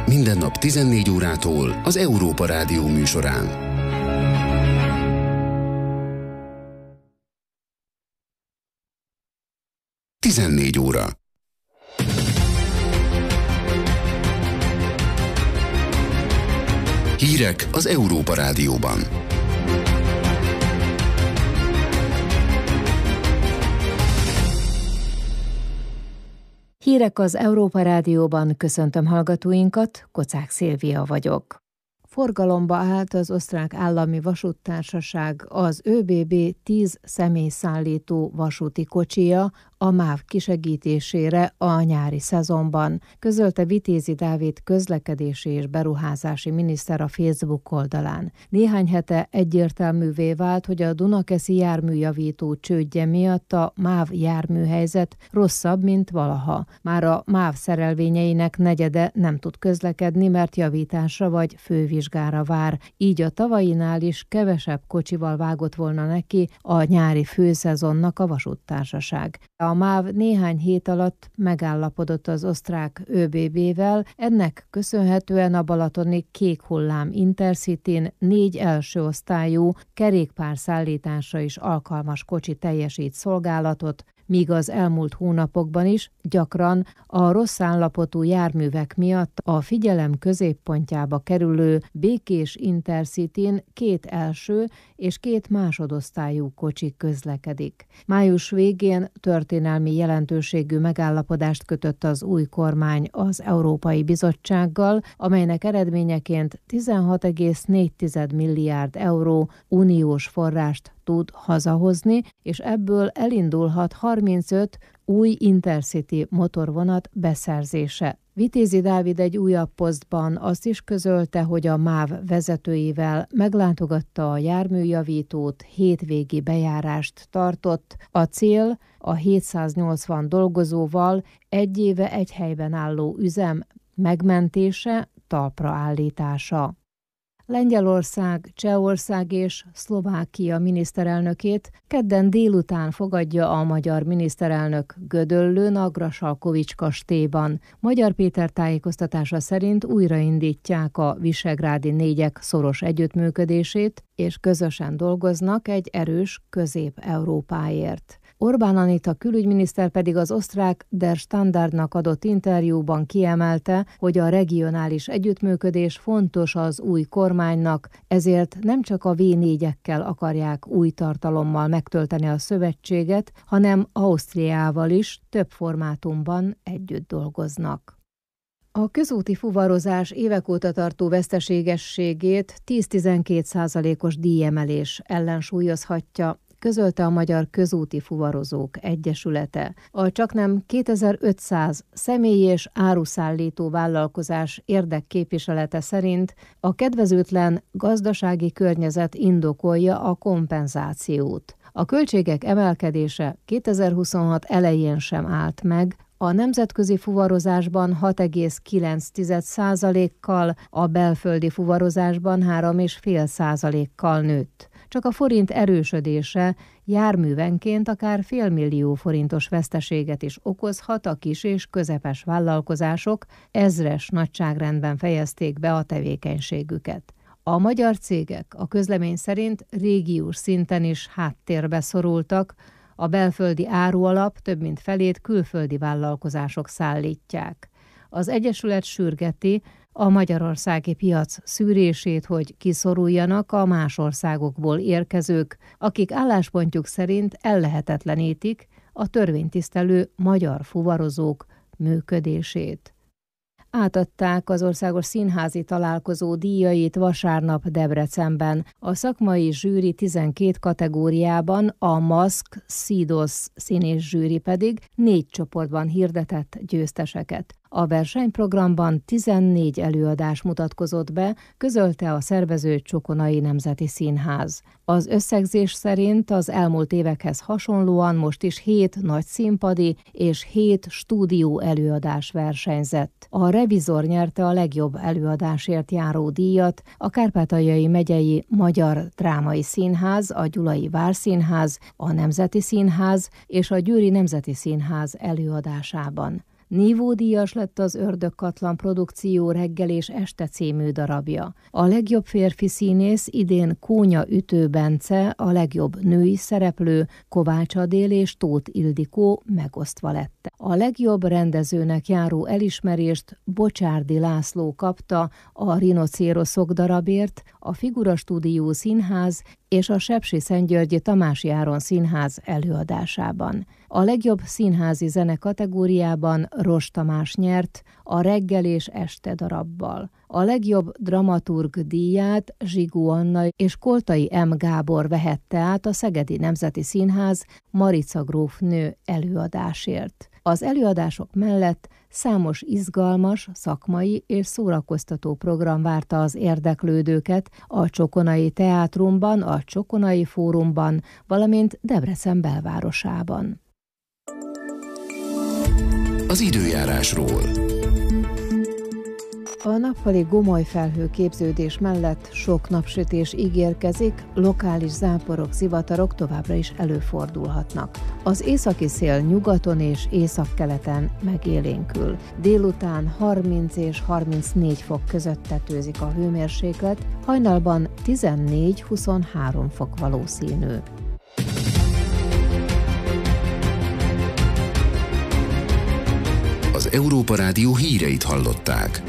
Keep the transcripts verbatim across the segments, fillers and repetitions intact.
Minden nap tizennégy órától az Európa Rádió műsorán. tizennégy óra. Hírek az Európa Rádióban. Hírek az Európa Rádióban, köszöntöm hallgatóinkat, Kocák Szilvia vagyok. Forgalomba állt az osztrák állami vasúttársaság az ÖBB tíz személyszállító vasúti kocsija a MÁV kisegítésére a nyári szezonban, közölte Vitézi Dávid közlekedési és beruházási miniszter a Facebook oldalán. Néhány hete egyértelművé vált, hogy a Dunakeszi járműjavító csődje miatt a MÁV járműhelyzet rosszabb, mint valaha. Már a MÁV szerelvényeinek negyede nem tud közlekedni, mert javításra vagy fővizsgára vár. Így a tavainál is kevesebb kocsival vágott volna neki a nyári főszezonnak a vasúttársaság. A MÁV néhány hét alatt megállapodott az osztrák ÖBB-vel, ennek köszönhetően a balatoni Kék Hullám Intercityn négy első osztályú kerékpárszállításra is alkalmas kocsi teljesít szolgálatot, míg az elmúlt hónapokban is gyakran a rossz állapotú járművek miatt a figyelem középpontjába kerülő Békés Intercityn két első és két másodosztályú kocsi közlekedik. Május végén történelmi jelentőségű megállapodást kötött az új kormány az Európai Bizottsággal, amelynek eredményeként tizenhat egész négy milliárd euró uniós forrást tud hazahozni, és ebből elindulhat harmincöt új Intercity motorvonat beszerzése. Vitézi Dávid egy újabb posztban azt is közölte, hogy a MÁV vezetőivel meglátogatta a járműjavítót, hétvégi bejárást tartott. A cél a hétszáznyolcvan dolgozóval egy éve egy helyben álló üzem megmentése, talpra állítása. Lengyelország, Csehország és Szlovákia miniszterelnökét kedden délután fogadja a magyar miniszterelnök Gödöllőn a Grassalkovich kastélyban. Magyar Péter tájékoztatása szerint újraindítják a visegrádi négyek szoros együttműködését, és közösen dolgoznak egy erős Közép-Európáért. Orbán Anita külügyminiszter pedig az osztrák Der Standardnak adott interjúban kiemelte, hogy a regionális együttműködés fontos az új kormánynak, ezért nem csak a vé négyekkel akarják új tartalommal megtölteni a szövetséget, hanem Ausztriával is több formátumban együtt dolgoznak. A közúti fuvarozás évek óta tartó veszteségességét tíz-tizenkét százalékos díjemelés ellensúlyozhatja, közölte a Magyar Közúti Fuvarozók Egyesülete. A csaknem kétezer-ötszáz személyi és áruszállító vállalkozás érdekképviselete szerint a kedvezőtlen gazdasági környezet indokolja a kompenzációt. A költségek emelkedése kétezer-huszonhat elején sem állt meg, a nemzetközi fuvarozásban hat egész kilenc százalékkal, a belföldi fuvarozásban három egész öt százalékkal nőtt. Csak a forint erősödése járművenként akár félmillió forintos veszteséget is okozhat, a kis és közepes vállalkozások ezres nagyságrendben fejezték be a tevékenységüket. A magyar cégek a közlemény szerint régiós szinten is háttérbe szorultak, a belföldi árualap több mint felét külföldi vállalkozások szállítják. Az Egyesület sürgeti a magyarországi piac szűrését, hogy kiszoruljanak a más országokból érkezők, akik álláspontjuk szerint ellehetetlenítik a törvénytisztelő magyar fuvarozók működését. Átadták az országos színházi találkozó díjait vasárnap Debrecenben. A szakmai zsűri tizenkét kategóriában, a Maszk Szídosz színés zsűri pedig négy csoportban hirdetett győzteseket. A versenyprogramban tizennégy előadás mutatkozott be, közölte a szervező Csokonai Nemzeti Színház. Az összegzés szerint az elmúlt évekhez hasonlóan most is hét nagy színpadi és hét stúdió előadás versenyzett. A Revizor nyerte a legjobb előadásért járó díjat, a Kárpátaljai megyei Magyar Drámai Színház, a Gyulai Várszínház, a Nemzeti Színház és a Győri Nemzeti Színház előadásában. Nívódíjas lett az Ördögkatlan produkció Reggel és este című darabja. A legjobb férfi színész idén Kónya Ütő Bence, a legjobb női szereplő Kovács Adél és Tóth Ildikó megosztva lett. A legjobb rendezőnek járó elismerést Bocsárdi László kapta a Rinocéroszok darabért, a Figura Stúdió Színház és a Sepsiszentgyörgyi Tamási Áron Színház előadásában. A legjobb színházi zene kategóriában Ros Tamás nyert a Reggel és este darabbal. A legjobb dramaturg díját Zsigó Anna és Koltai M. Gábor vehette át a Szegedi Nemzeti Színház Marica grófnő előadásért. Az előadások mellett számos izgalmas, szakmai és szórakoztató program várta az érdeklődőket a Csokonai Teátrumban, a Csokonai Fórumban, valamint Debrecen belvárosában. Az időjárásról. A nappali gomoly felhőképződés mellett sok napsütés ígérkezik, lokális záporok, zivatarok továbbra is előfordulhatnak. Az északi szél nyugaton és északkeleten megélénkül. Délután harminc és harmincnégy fok között tetőzik a hőmérséklet, hajnalban tizennégy-huszonhárom fok valószínű. Az Európa Rádió híreit hallották.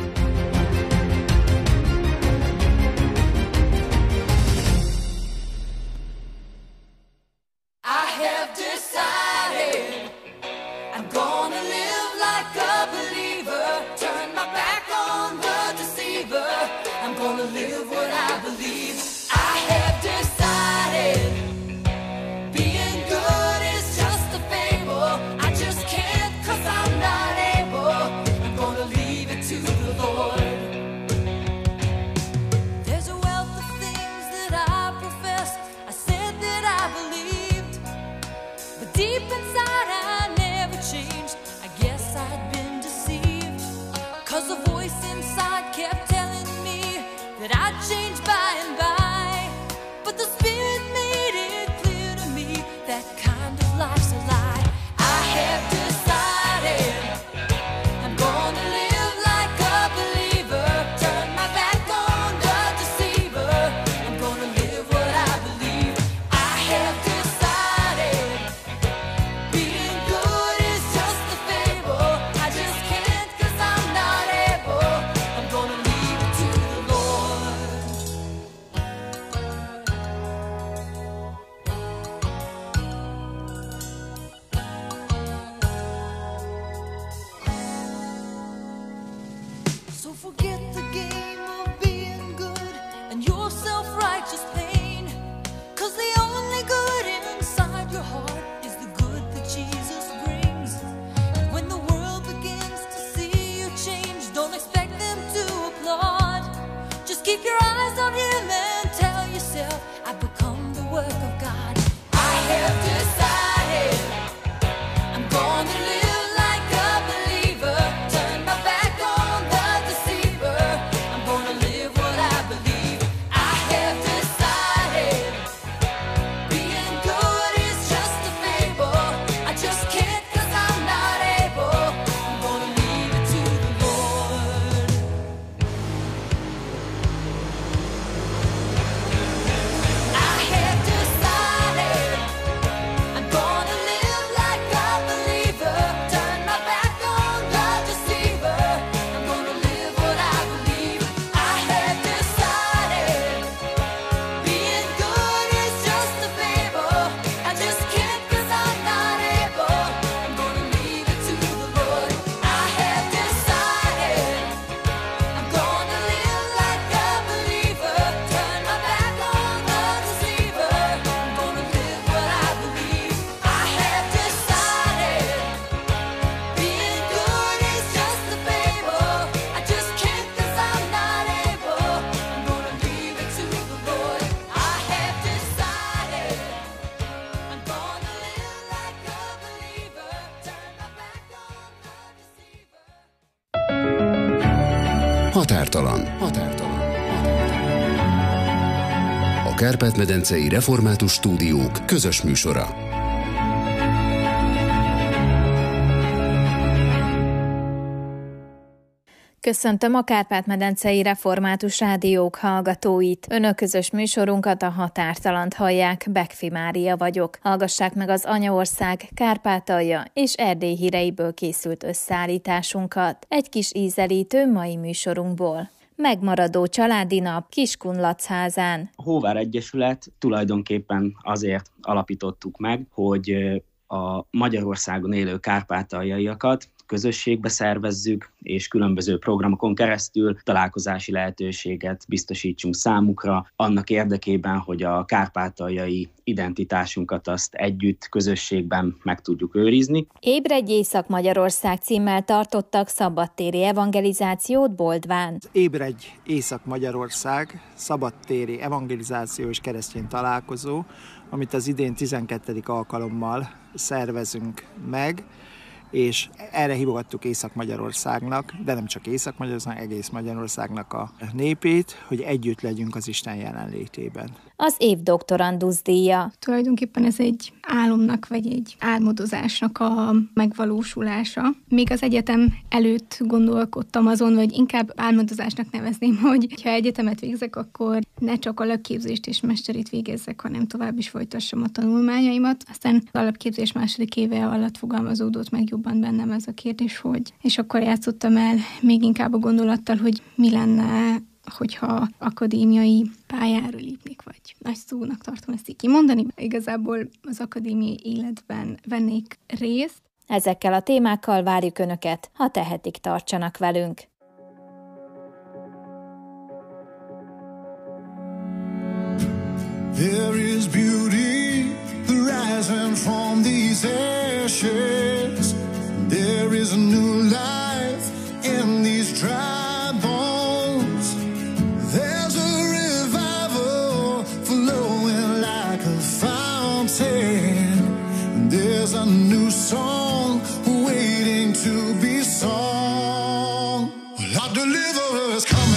Határtalan. Határtalan. A Kárpát-medencei Református Stúdiók közös műsora. Köszöntöm a Kárpát-medencei Református Rádiók hallgatóit. Önök közös műsorunkat, a Határtalant hallják, Bekfi Mária vagyok. Hallgassák meg az Anyaország, Kárpátalja és Erdély híreiből készült összeállításunkat. Egy kis ízelítő mai műsorunkból. Megmaradó családi nap Kiskunlachházán. A Hóvár Egyesület tulajdonképpen azért alapítottuk meg, hogy a Magyarországon élő kárpátaljaiakat közösségbe szervezzük, és különböző programokon keresztül találkozási lehetőséget biztosítsunk számukra, annak érdekében, hogy a kárpátaljai identitásunkat azt együtt, közösségben meg tudjuk őrizni. Ébredj Észak-Magyarország címmel tartottak szabadtéri evangelizációt Boldván. Ébredj Észak-Magyarország szabadtéri evangelizáció és keresztény találkozó, amit az idén tizenkettedik alkalommal szervezünk meg, és erre hívogattuk Észak-Magyarországnak, de nem csak Észak-Magyarországnak, egész Magyarországnak a népét, hogy együtt legyünk az Isten jelenlétében. Az év doktorandusz díja. Tulajdonképpen ez egy álomnak, vagy egy álmodozásnak a megvalósulása. Még az egyetem előtt gondolkodtam azon, vagy inkább álmodozásnak nevezném, hogy ha egyetemet végzek, akkor ne csak alapképzést és mesterit végezzek, hanem tovább is folytassam a tanulmányaimat. Aztán az alapképzés második éve alatt fogalmazódott meg jobban bennem ez a kérdés, hogy és akkor játszottam el még inkább a gondolattal, hogy mi lenne, hogyha akadémiai pályára lépnék, vagy nagy szónak tartom ezt így kimondani. Igazából az akadémiai életben vennék részt. Ezekkel a témákkal várjuk Önöket, ha tehetik, tartsanak velünk. There is beauty rising from these ashes. There is a new life in these dry bones. There's a revival flowing like a fountain. There's a new song waiting to be sung. Well, our deliverer is coming.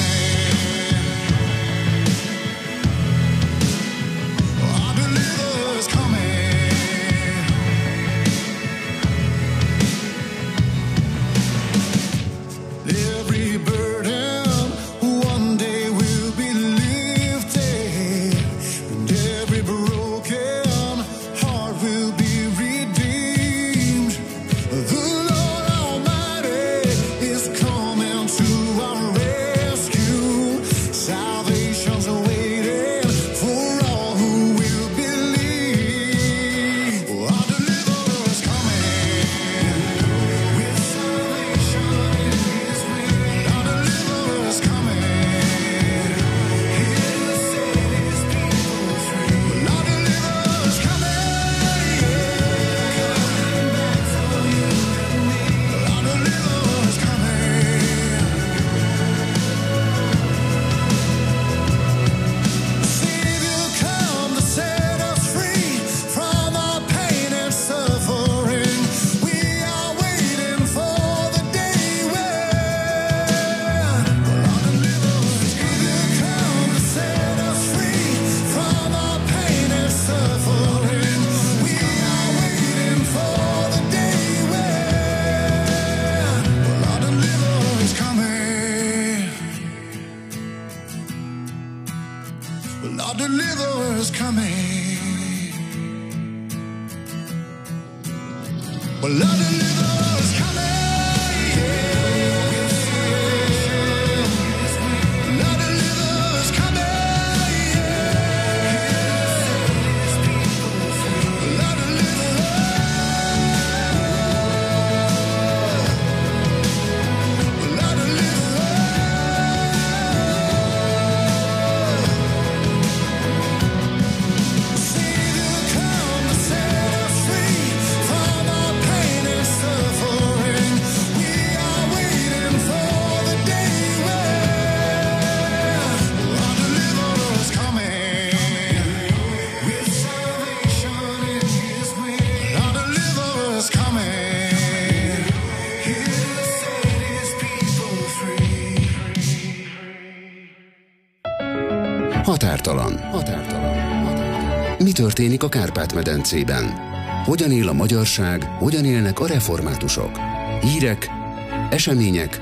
Határtalan. Határtalan. Határtalan. Mi történik a Kárpát-medencében? Hogyan él a magyarság, hogyan élnek a reformátusok? Hírek, események,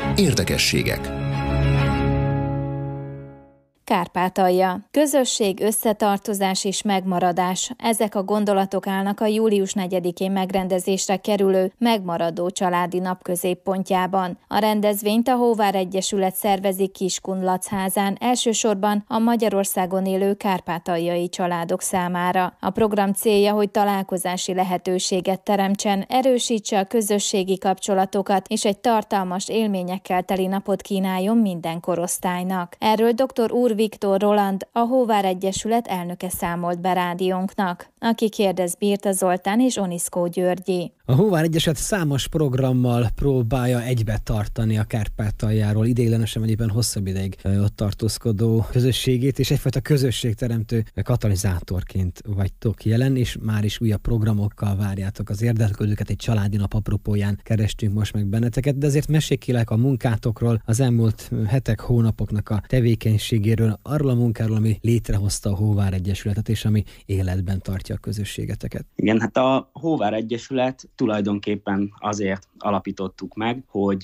Érdekességek. Kárpátalja. Közösség, összetartozás és megmaradás. Ezek a gondolatok állnak a július negyedikén megrendezésre kerülő Megmaradó családi nap középpontjában. A rendezvényt a Hóvár Egyesület szervezi Kiskunlacházán, elsősorban a Magyarországon élő kárpátaljai családok számára. A program célja, hogy találkozási lehetőséget teremtsen, erősítse a közösségi kapcsolatokat és egy tartalmas élményekkel teli napot kínáljon minden korosztálynak. Erről dr. Úr Viktor Roland, a Hóvár Egyesület elnöke számolt be rádiónknak, aki kérdez Birta Zoltán és Oniszkó Györgyi. A Hóvár Egyesület számos programmal próbálja egybe tartani a Kárpátaljáról ideiglenesen vagy éppen hosszabb ideig ott tartózkodó közösségét, és egyfajta közösségteremtő katalizátorként vagytok jelen, és már is újabb programokkal várjátok az érdeklődőket, egy családi nap apropóján kerestünk most meg benneteket, de azért mesékkélek a munkátokról, az elmúlt hetek, hónapoknak a tevékenységéről, arról a munkáról, ami létrehozta a Hóvár Egyesületet, és ami életben tartja a közösségeteket. Igen, hát a Hóvár Egyesület tulajdonképpen azért alapítottuk meg, hogy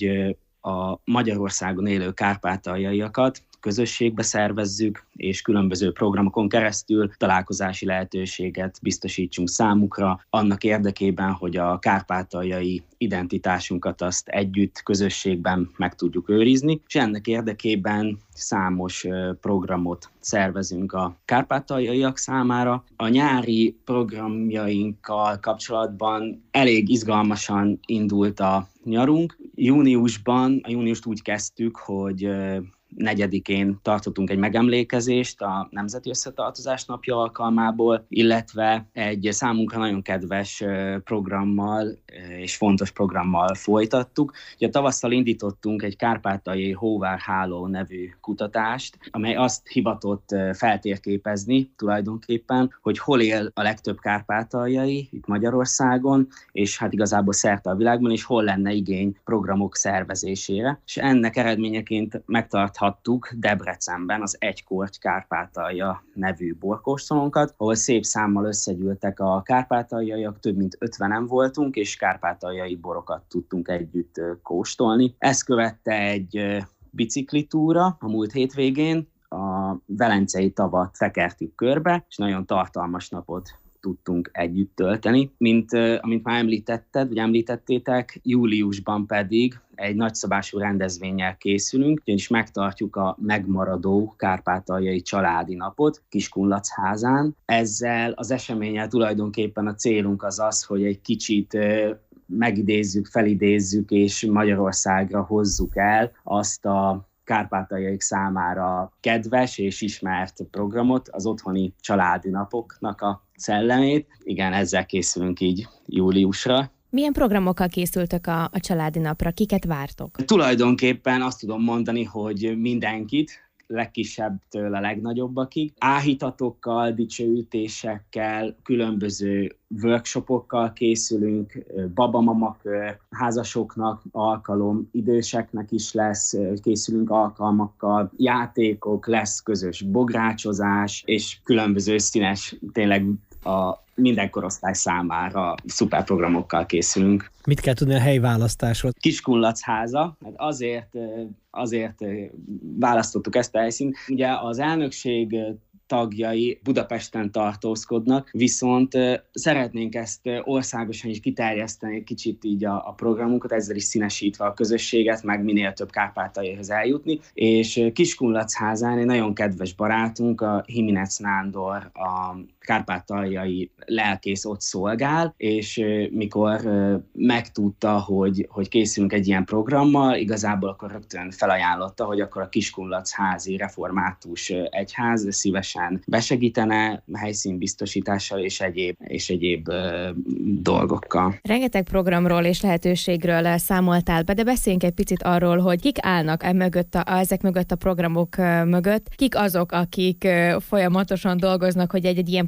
a Magyarországon élő kárpátaljaiakat közösségbe szervezzük, és különböző programokon keresztül találkozási lehetőséget biztosítsunk számukra, annak érdekében, hogy a kárpátaljai identitásunkat azt együtt, közösségben meg tudjuk őrizni, és ennek érdekében számos programot szervezünk a kárpátaljaiak számára. A nyári programjainkkal kapcsolatban elég izgalmasan indult a nyarunk. Júniusban, a júniust úgy kezdtük, hogy negyedikén tartottunk egy megemlékezést a Nemzeti Összetartozás napja alkalmából, illetve egy számunkra nagyon kedves programmal és fontos programmal folytattuk. Ugye tavasszal indítottunk egy kárpátaljai Hóvár Háló nevű kutatást, amely azt hivatott feltérképezni tulajdonképpen, hogy hol él a legtöbb kárpátaljai itt Magyarországon, és hát igazából szerte a világban, és hol lenne igény programok szervezésére. És ennek eredményeként megtarthattuk Debrecenben az Egykorty Kárpátalja nevű borkóstolónkat, ahol szép számmal összegyűltek a kárpátaljaiak, több mint ötvenen voltunk, és kárpátaljai borokat tudtunk együtt kóstolni. Ezt követte egy biciklitúra a múlt hétvégén, a Velencei tavat tekertük körbe, és nagyon tartalmas napot tudtunk együtt tölteni. Mint amint már említetted, vagy említettétek, júliusban pedig egy nagyszabású rendezvénnyel készülünk, ugyanis megtartjuk a Megmaradó kárpátaljai családi napot Kiskunlacházán. Ezzel az eseménnyel tulajdonképpen a célunk az az, hogy egy kicsit megidézzük, felidézzük és Magyarországra hozzuk el azt a kárpátaljaik számára kedves és ismert programot, az otthoni családi napoknak a szellemét. Igen, ezzel készülünk így júliusra. Milyen programokkal készültök a, a családi napra? Kiket vártok? Tulajdonképpen azt tudom mondani, hogy mindenkit, legkisebbtől a legnagyobbakig. Áhítatokkal, dicsőítésekkel, különböző workshopokkal készülünk, babamamakör, házasoknak alkalom, időseknek is lesz, készülünk alkalmakkal, játékok, lesz közös bográcsozás, és különböző színes, tényleg a minden korosztály számára szuper programokkal készülünk. Mit kell tudni a helyválasztásról? Kiskunlachháza, hát azért, azért választottuk ezt a helyszínt. Ugye az elnökség tagjai Budapesten tartózkodnak, viszont szeretnénk ezt országosan is kiterjeszteni kicsit így a, a programunkat, ezzel is színesítve a közösséget, meg minél több kárpátaljaihoz eljutni, és Kiskunlacházán egy nagyon kedves barátunk, a Himinec Nándor, a kárpátaljai lelkész ott szolgál, és mikor megtudta, hogy, hogy készülünk egy ilyen programmal, igazából akkor rögtön felajánlotta, hogy akkor a Kiskunlachházi Református Egyház szívesen besegítene helyszínbiztosítással és egyéb, és egyéb uh, dolgokkal. Rengeteg programról és lehetőségről számoltál be, de beszéljünk egy picit arról, hogy kik állnak e mögött a, ezek mögött a programok mögött, kik azok, akik folyamatosan dolgoznak, hogy egy, egy ilyen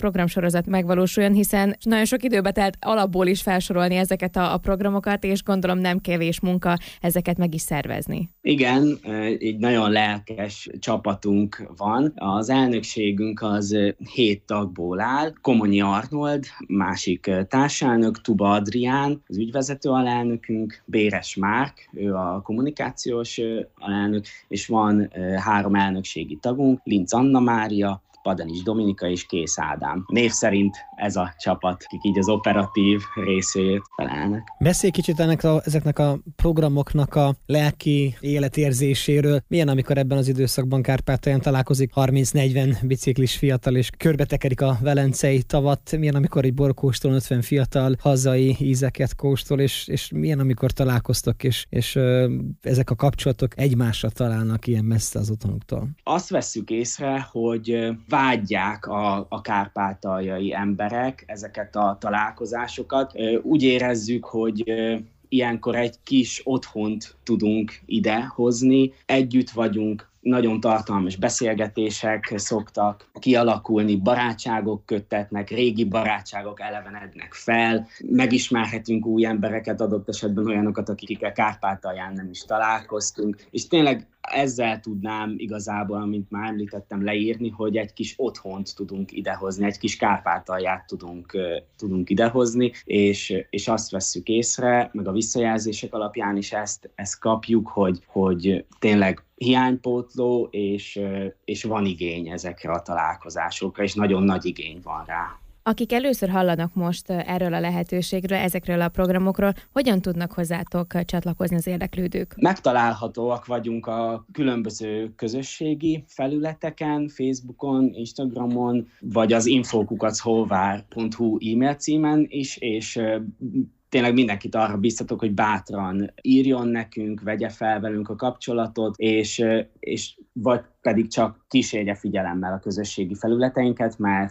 programsorozat megvalósuljon, hiszen nagyon sok időbe telt alapból is felsorolni ezeket a, a programokat, és gondolom nem kevés munka ezeket meg is szervezni. Igen, egy nagyon lelkes csapatunk van. Az elnökségünk az hét tagból áll. Komonyi Arnold, másik társelnök, Tuba Adrián, az ügyvezető alelnökünk, Béres Márk, ő a kommunikációs alelnök, és van három elnökségi tagunk, Linz Anna Mária, Padenis Dominika és Kész Ádám. Név szerint ez a csapat, akik így az operatív részét felelnek. Beszélj kicsit ennek a, ezeknek a programoknak a lelki életérzéséről. Milyen, amikor ebben az időszakban Kárpátalján találkozik harminc-negyven biciklis fiatal, és körbetekerik a velencei tavat? Milyen, amikor egy borkóstol ötven fiatal hazai ízeket kóstol, és, és milyen, amikor találkoztok, és, és ö, ezek a kapcsolatok egymásra találnak ilyen messze az otthonuktól? Azt vesszük észre, hogy vágyják a, a kárpátaljai emberek ezeket a találkozásokat. Úgy érezzük, hogy ilyenkor egy kis otthont tudunk idehozni, együtt vagyunk, nagyon tartalmas beszélgetések szoktak kialakulni, barátságok köttetnek, régi barátságok elevenednek fel, megismerhetünk új embereket, adott esetben olyanokat, akikkel Kárpátalján nem is találkoztunk, és tényleg ezzel tudnám igazából, amint már említettem, leírni, hogy egy kis otthont tudunk idehozni, egy kis Kárpátalját tudunk, tudunk idehozni, és, és azt vesszük észre, meg a visszajelzések alapján is ezt, ezt kapjuk, hogy, hogy tényleg hiánypótló, és, és van igény ezekre a találkozásokra, és nagyon nagy igény van rá. Akik először hallanak most erről a lehetőségről, ezekről a programokról, hogyan tudnak hozzátok csatlakozni az érdeklődők? Megtalálhatóak vagyunk a különböző közösségi felületeken, Facebookon, Instagramon, vagy az info kukac holvár pont hu e-mail címen is, és tényleg mindenkit arra biztatok, hogy bátran írjon nekünk, vegye fel velünk a kapcsolatot, és, és vagy pedig csak kísérje figyelemmel a közösségi felületeinket, mert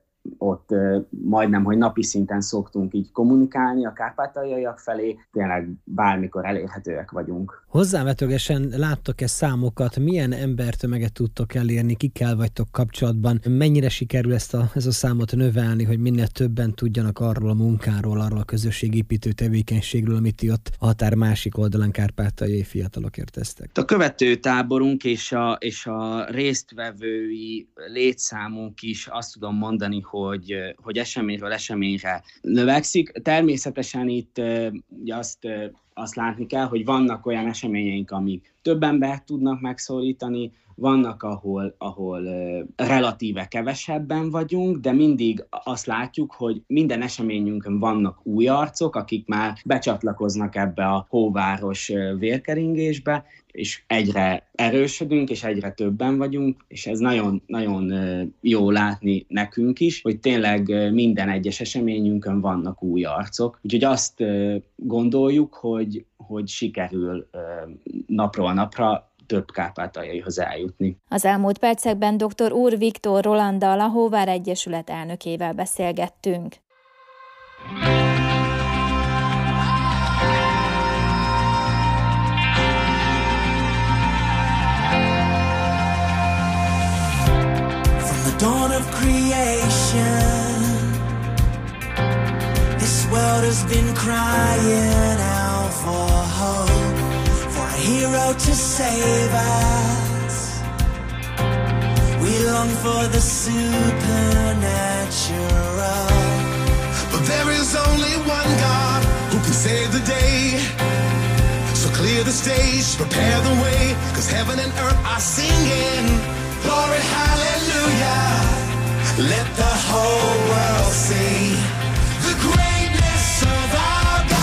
ott majdnem, hogy napi szinten szoktunk így kommunikálni a kárpátaljaiak felé, tényleg bármikor elérhetőek vagyunk. Hozzávetőlegesen láttok-e számokat, milyen embertömeget tudtok elérni, kikkel vagytok kapcsolatban, mennyire sikerül ezt a, ez a számot növelni, hogy minél többen tudjanak arról a munkáról, arról a közösségépítő tevékenységről, amit ti ott a határ másik oldalán kárpátaljai fiatalokért tesztek? A követőtáborunk és a, és a résztvevői létszámunk is azt tudom mondani, hogy, hogy eseményről eseményre növekszik. Természetesen itt ugye azt, azt látni kell, hogy vannak olyan eseményeink, amik több embert tudnak megszólítani, vannak, ahol, ahol relatíve kevesebben vagyunk, de mindig azt látjuk, hogy minden eseményünkön vannak új arcok, akik már becsatlakoznak ebbe a hóváros vérkeringésbe, és egyre erősödünk, és egyre többen vagyunk, és ez nagyon, nagyon jó látni nekünk is, hogy tényleg minden egyes eseményünkön vannak új arcok. Úgyhogy azt gondoljuk, hogy, hogy sikerül napról napra több kárpátaljaihoz eljutni. Az elmúlt percekben dr. Úr Viktor Rolanddal, a Hóvár Egyesület elnökével beszélgettünk. From the dawn of creation, this world has been crying out for hope. A hero to save us. We long for the supernatural. But there is only one God who can save the day. So clear the stage, prepare the way, 'cause heaven and earth are singing glory, hallelujah. Let the whole world see the greatness of our God.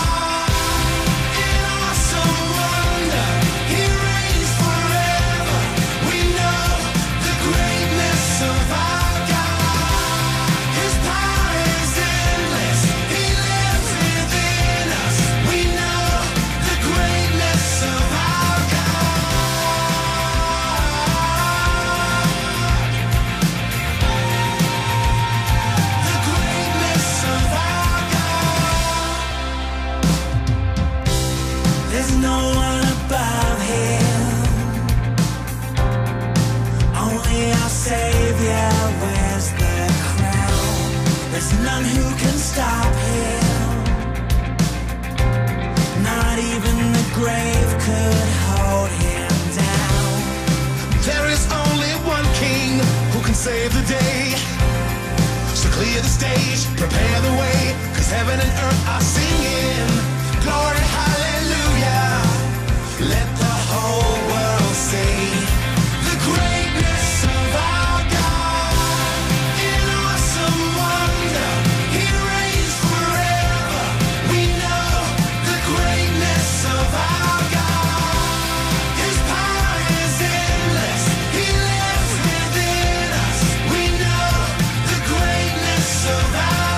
grave could hold him down. There is only one king who can save the day. So clear the stage, prepare the way, 'cause heaven and earth are singing. Glory, hallelujah. Let the whole world see the greatness of our God. In awesome wonder, He reigns forever. We know the greatness of our God. His power is endless. He lives within us. We know the greatness of our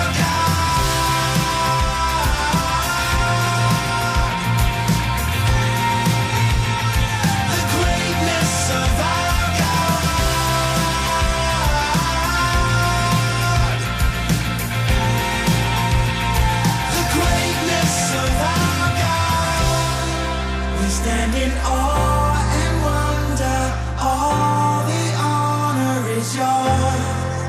God. The greatness of our God. The greatness of our God. We stand in awe and wonder, all the honor is yours.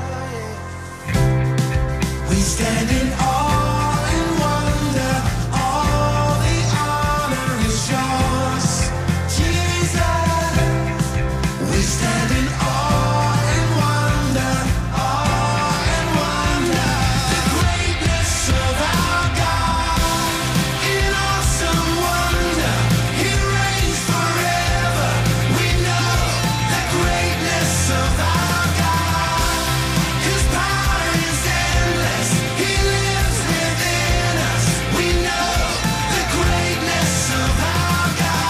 We stand in awe and wonder, all the honor is yours. Jesus, we stand in awe and wonder, awe and wonder, the greatness of our God. In awesome wonder, He reigns forever. We know the greatness of our God. His power is endless. He lives within us. We know the greatness of our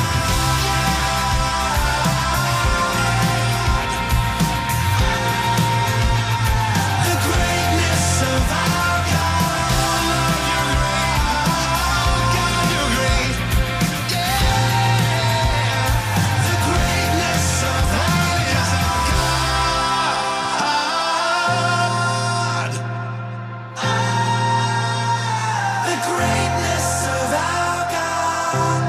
God. The greatness of our God. God, you're great. Yeah. The greatness of our God. The greatness of our God.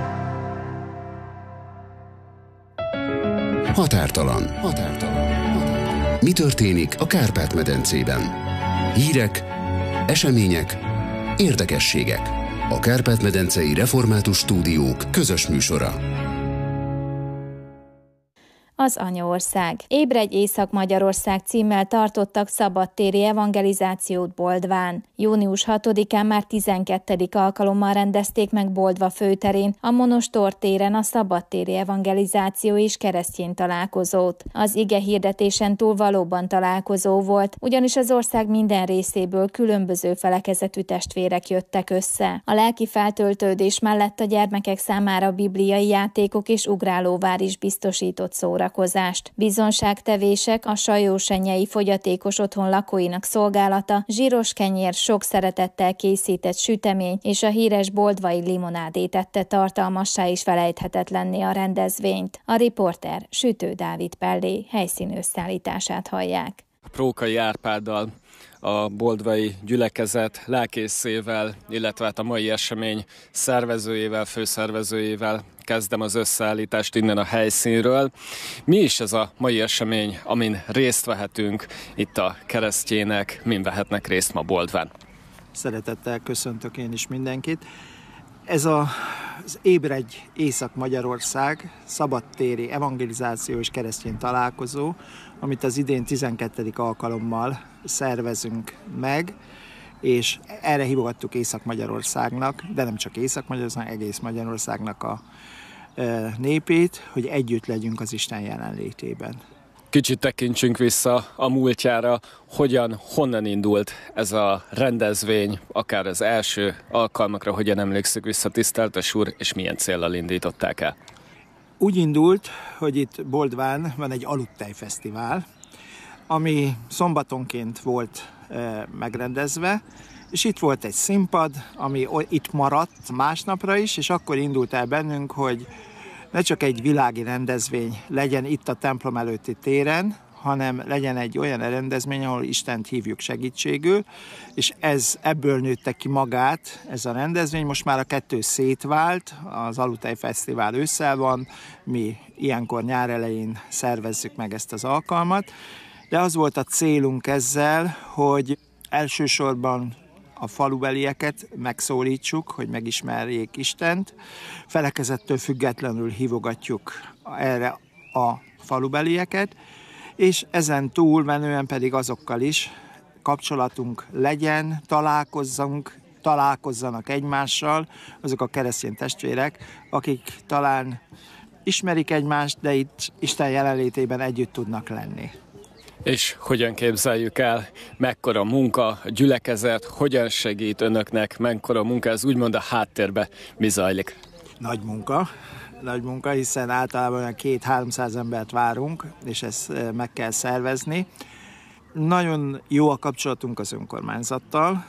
Határtalan. Határtalan. Határtalan. Mi történik a Kárpát-medencében? Hírek, események, érdekességek. A Kárpát-medencei Református Stúdiók közös műsora. Az Anyaország. Ébredj Észak-Magyarország címmel tartottak szabadtéri evangelizációt Boldván. június hatodikán már tizenkettedik alkalommal rendezték meg Boldva főterén, a Monostor téren a szabadtéri evangelizáció és keresztény találkozót. Az ige hirdetésen túl valóban találkozó volt, ugyanis az ország minden részéből különböző felekezetű testvérek jöttek össze. A lelki feltöltődés mellett a gyermekek számára bibliai játékok és ugrálóvár is biztosított szórakozást. Bizonságtevések, a Sajósenyei fogyatékos otthon lakóinak szolgálata, zsíros kenyér, sok szeretettel készített sütemény és a híres boldvai limonádé tette tartalmassá is felejthetetlenné a rendezvényt. A riporter Sütő Dávid Pellé helyszíni összeállítását hallják. Prókai Árpáddal, a boldvai gyülekezet lelkészével, illetve hát a mai esemény szervezőjével, főszervezőjével kezdem az összeállítást innen a helyszínről. Mi is ez a mai esemény, amin részt vehetünk itt a keresztjének, min vehetnek részt ma Boldván? Szeretettel köszöntök én is mindenkit. Ez a, az Ébredj Észak-Magyarország szabadtéri evangelizáció és keresztény találkozó, amit az idén tizenkettedik alkalommal szervezünk meg, és erre hívogattuk Észak-Magyarországnak, de nem csak Észak-Magyarország, egész Magyarországnak a népét, hogy együtt legyünk az Isten jelenlétében. Kicsit tekintsünk vissza a múltjára, hogyan, honnan indult ez a rendezvény, akár az első alkalmakra, hogyan emlékszik vissza, tiszteltes úr, és milyen céllal indították el? Úgy indult, hogy itt Boldván van egy aludtejfesztivál, ami szombatonként volt e, megrendezve, és itt volt egy színpad, ami itt maradt másnapra is, és akkor indult el bennünk, hogy ne csak egy világi rendezvény legyen itt a templom előtti téren, hanem legyen egy olyan rendezvény, ahol Istent hívjuk segítségül, és ez ebből nőtte ki magát ez a rendezvény. Most már a kettő szétvált, az Alutej Fesztivál ősszel van, mi ilyenkor nyár elején szervezzük meg ezt az alkalmat, de az volt a célunk ezzel, hogy elsősorban a falubelieket megszólítsuk, hogy megismerjék Istent. Felekezettől függetlenül hívogatjuk erre a falubelieket, és ezen túl menően pedig azokkal is kapcsolatunk legyen, találkozzunk, találkozzanak egymással, azok a keresztény testvérek, akik talán ismerik egymást, de itt Isten jelenlétében együtt tudnak lenni. És hogyan képzeljük el, mekkora munka, a gyülekezet, hogyan segít önöknek, mekkora munka, ez úgymond a háttérbe mi zajlik? Nagy munka, nagy munka, hiszen általában két-háromszáz embert várunk, és ezt meg kell szervezni. Nagyon jó a kapcsolatunk az önkormányzattal,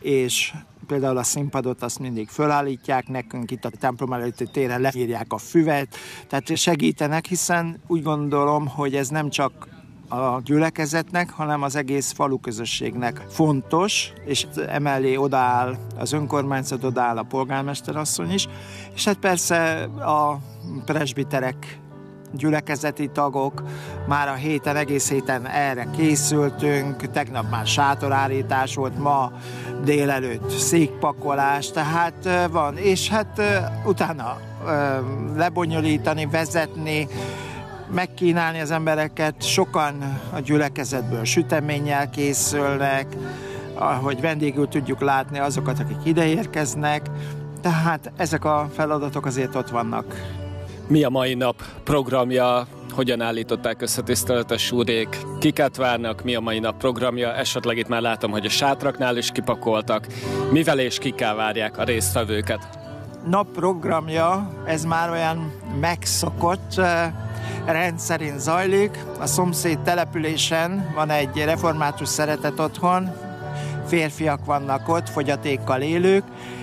és például a színpadot azt mindig fölállítják nekünk, itt a templom előtti téren leírják a füvet, tehát segítenek, hiszen úgy gondolom, hogy ez nem csak a gyülekezetnek, hanem az egész faluközösségnek fontos, és emellé odaáll az önkormányzat, odaáll a polgármesterasszony is, és hát persze a presbiterek, gyülekezeti tagok, már a héten, egész héten erre készültünk, tegnap már sátorárítás volt, ma délelőtt székpakolás, tehát van, és hát utána lebonyolítani, vezetni, megkínálni az embereket, sokan a gyülekezetből süteménnyel készülnek, hogy vendégül tudjuk látni azokat, akik ideérkeznek, tehát ezek a feladatok azért ott vannak. Mi a mai nap programja? Hogyan állították össze, tiszteletes úrék? Kiket várnak? Mi a mai nap programja? Esetleg itt már látom, hogy a sátraknál is kipakoltak. Mivel és kikkel várják a résztvevőket? Nap programja, ez már olyan megszokott, rendszerint zajlik. A szomszéd településen van egy református szeretet otthon, férfiak vannak ott, fogyatékkal élők,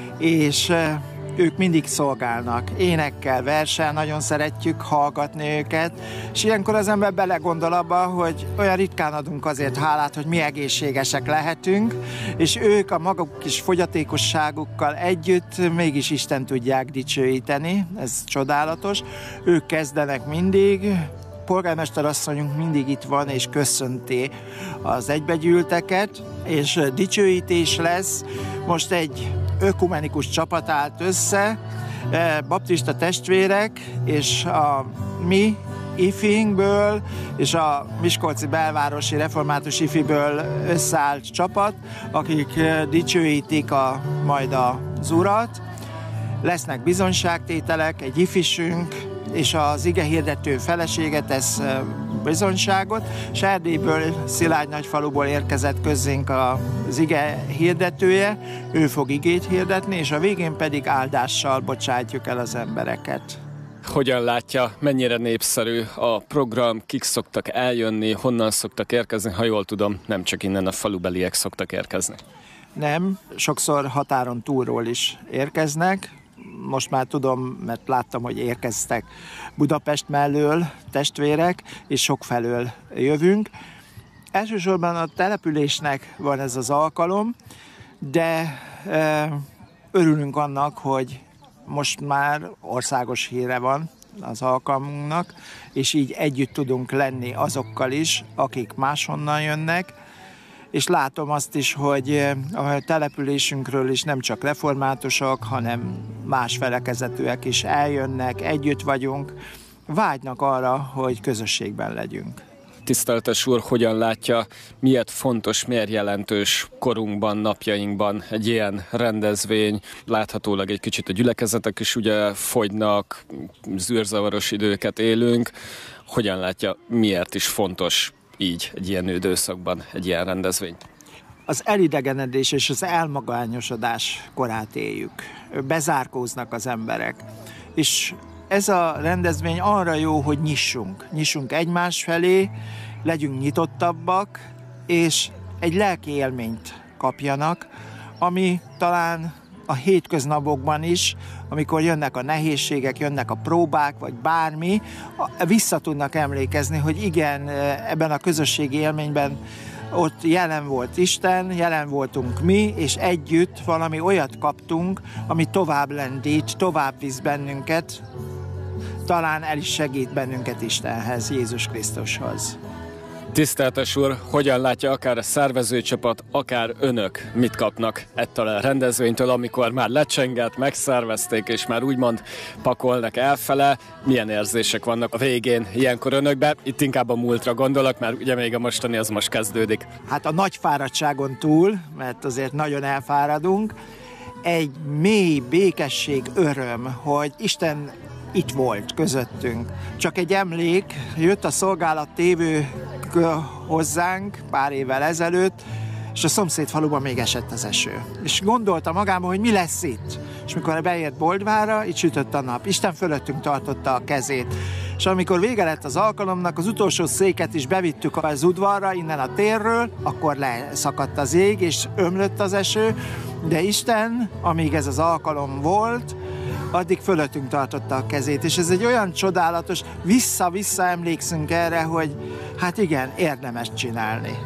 és ők mindig szolgálnak, énekkel, verssel, nagyon szeretjük hallgatni őket, és ilyenkor az ember belegondol abba, hogy olyan ritkán adunk azért hálát, hogy mi egészségesek lehetünk, és ők a maguk kis fogyatékosságukkal együtt mégis Isten tudják dicsőíteni, ez csodálatos. Ők kezdenek mindig, polgármesterasszonyunk mindig itt van, és köszönti az egybegyűlteket, és dicsőítés lesz. Most egy ökumenikus csapat állt össze, baptista testvérek, és a mi ifinkből, és a Miskolci belvárosi református ifiből összeállt csapat, akik dicsőítik a, majd az Urat. Lesznek bizonyságtételek, egy ifisünk, és az igehirdető felesége tesz bizonyságot. Erdélyből, Szilágy Nagyfaluból érkezett közénk az ige hirdetője, ő fog igét hirdetni, és a végén pedig áldással bocsátjuk el az embereket. Hogyan látja, mennyire népszerű a program, kik szoktak eljönni, honnan szoktak érkezni? Ha jól tudom, nem csak innen a falubeliek szoktak érkezni. Nem, sokszor határon túlról is érkeznek. Most már tudom, mert láttam, hogy érkeztek Budapest mellől testvérek, és sokfelől jövünk. Elsősorban a településnek van ez az alkalom, de e, örülünk annak, hogy most már országos híre van az alkalmunknak, és így együtt tudunk lenni azokkal is, akik máshonnan jönnek, és látom azt is, hogy a településünkről is nem csak reformátusok, hanem más felekezetűek is eljönnek, együtt vagyunk, vágynak arra, hogy közösségben legyünk. Tiszteletes úr, hogyan látja, miért fontos, miért jelentős korunkban, napjainkban egy ilyen rendezvény? Láthatólag egy kicsit a gyülekezetek is ugye fogynak, zűrzavaros időket élünk. Hogyan látja, miért is fontos így egy ilyen időszakban egy ilyen rendezvény? Az elidegenedés és az elmagányosodás korát éljük. Bezárkóznak az emberek. És ez a rendezvény arra jó, hogy nyissunk. Nyissunk egymás felé, legyünk nyitottabbak, és egy lelki élményt kapjanak, ami talán a hétköznapokban is, amikor jönnek a nehézségek, jönnek a próbák, vagy bármi, vissza tudnak emlékezni, hogy igen, ebben a közösségi élményben ott jelen volt Isten, jelen voltunk mi, és együtt valami olyat kaptunk, ami tovább lendít, tovább visz bennünket, talán el is segít bennünket Istenhez, Jézus Krisztushoz. Tiszteltes úr, hogyan látja akár a szervezőcsapat, akár önök mit kapnak ettől a rendezvénytől, amikor már lecsengett, megszervezték, és már úgymond pakolnak elfele? Milyen érzések vannak a végén ilyenkor önökben? Itt inkább a múltra gondolok, mert ugye még a mostani az most kezdődik. Hát a nagy fáradtságon túl, mert azért nagyon elfáradunk, egy mély békesség, öröm, hogy Isten itt volt közöttünk. Csak egy emlék, jött a szolgálat tévő hozzánk pár évvel ezelőtt, és a szomszéd faluban még esett az eső. És gondolta magában, hogy mi lesz itt. És mikor beért Boldvára, itt sütött a nap. Isten fölöttünk tartotta a kezét. És amikor vége lett az alkalomnak, az utolsó széket is bevittük az udvarra, innen a térről, akkor leszakadt az ég, és ömlött az eső, de Isten, amíg ez az alkalom volt, addig fölöttünk tartotta a kezét, és ez egy olyan csodálatos, vissza-vissza emlékszünk erre, hogy hát igen, érdemes csinálni.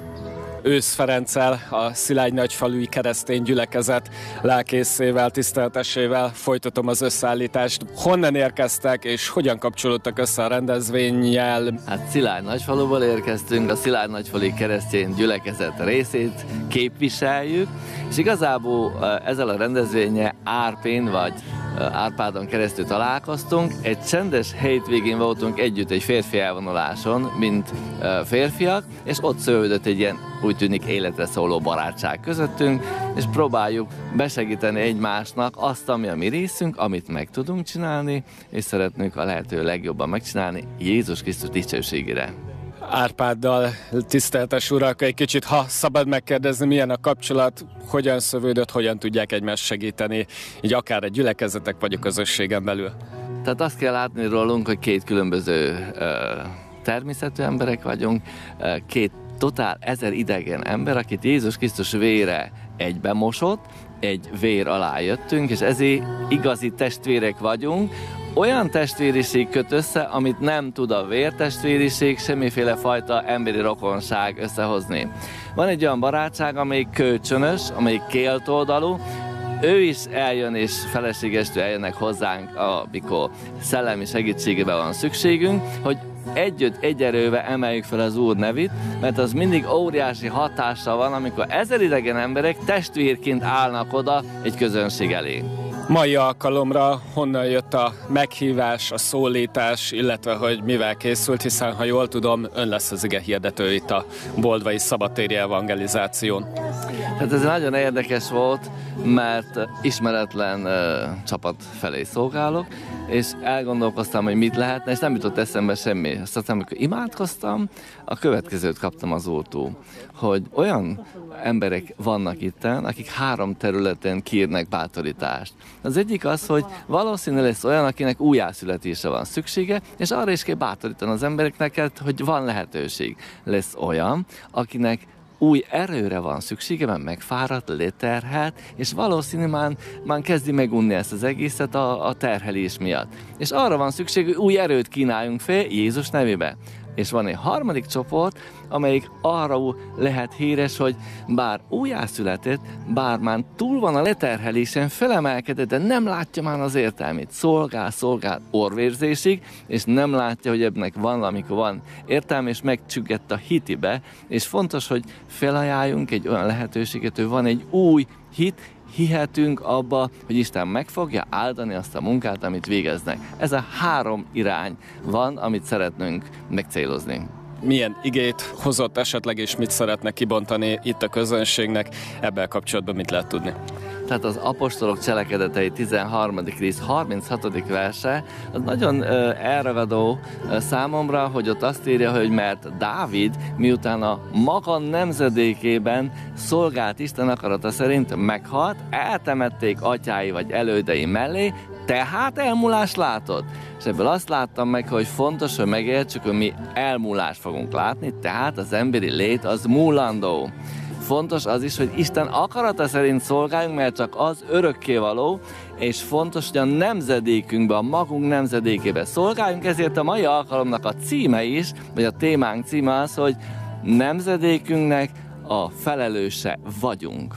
Ősz Ferenccel, a Szilágy nagyfalui keresztény gyülekezet lelkészével, tiszteltesével folytatom az összeállítást. Honnan érkeztek, és hogyan kapcsolódtak össze a rendezvénnyel? Hát Szilágy nagyfaluból érkeztünk, a Szilágy nagyfalui keresztény gyülekezet részét képviseljük, és igazából ezzel a rendezvénnyel Árpén vagy Árpádon keresztül találkoztunk. Egy csendes hétvégén voltunk együtt egy férfi elvonuláson, mint férfiak, és ott szövődött egy ilyen, úgy tűnik, életre szóló barátság közöttünk, és próbáljuk besegíteni egymásnak azt, ami a mi részünk, amit meg tudunk csinálni, és szeretnénk a lehető legjobban megcsinálni Jézus Krisztus dicsőségére. Árpáddal, tiszteltes urak, egy kicsit, ha szabad megkérdezni, milyen a kapcsolat, hogyan szövődött, hogyan tudják egymást segíteni, így akár egy gyülekezetek vagy a közösségen belül? Tehát azt kell látni rólunk, hogy két különböző uh, természetű emberek vagyunk, uh, két totál ezer idegen ember, akit Jézus Krisztus vére egybemosott, egy vér alá jöttünk, és ezért igazi testvérek vagyunk. Olyan testvériség köt össze, amit nem tud a vértestvériség, semmiféle fajta emberi rokonság összehozni. Van egy olyan barátság, amelyik kölcsönös, amelyik kétoldalú, ő is eljön, és feleségestől eljönnek hozzánk, amikor szellemi segítségébe van szükségünk, hogy együtt, egy erővel emeljük fel az Úr nevét, mert az mindig óriási hatással van, amikor ezer idegen emberek testvérként állnak oda egy közönség elé. Mai alkalomra honnan jött a meghívás, a szólítás, illetve hogy mivel készült, hiszen ha jól tudom, ön lesz az ige hirdető itt a boldvai szabadtéri evangelizáción. Hát ez nagyon érdekes volt, mert ismeretlen uh, csapat felé szolgálok, és elgondolkoztam, hogy mit lehetne, és nem jutott eszembe semmi. Aztán, amikor imádkoztam, a következőt kaptam az Úrtól, hogy olyan emberek vannak itten, akik három területen kérnek bátorítást. Az egyik az, hogy valószínű lesz olyan, akinek újjászületésre van szüksége, és arra is kell bátorítani az embereknek, hogy van lehetőség. Lesz olyan, akinek új erőre van szüksége, mert megfáradt, leterhelt, és valószínű már, már kezdi megunni ezt az egészet a, a terhelés miatt. És arra van szükség, hogy új erőt kínáljunk fel Jézus nevébe. És van egy harmadik csoport, amelyik arra lehet híres, hogy bár újjászületett, bár már túl van a leterhelésen, felemelkedett, de nem látja már az értelmét. Szolgál, szolgál orvérzésig, és nem látja, hogy ebnek van, amikor van értelme, és megcsüggett a hitibe, és fontos, hogy felajánljunk egy olyan lehetőséget, hogy van egy új hit, hihetünk abba, hogy Isten meg fogja áldani azt a munkát, amit végeznek. Ez a három irány van, amit szeretnünk megcélozni. Milyen igét hozott esetleg, és mit szeretne kibontani itt a közönségnek? Ebben kapcsolatban mit lehet tudni? Tehát az apostolok cselekedetei tizenharmadik rész harminchatodik verse, az nagyon ö, elragadó ö, számomra, hogy ott azt írja, hogy mert Dávid miután a maga nemzedékében szolgált Isten akarata szerint meghalt, eltemették atyái vagy elődei mellé, tehát elmúlást látott. És ebből azt láttam meg, hogy fontos, hogy megértsük, hogy mi elmúlást fogunk látni, tehát az emberi lét az múlandó. Fontos az is, hogy Isten akarata szerint szolgáljunk, mert csak az örökkévaló, és fontos, hogy a nemzedékünkben, a magunk nemzedékébe szolgáljunk, ezért a mai alkalomnak a címe is, vagy a témánk címe az, hogy nemzedékünknek a felelőse vagyunk.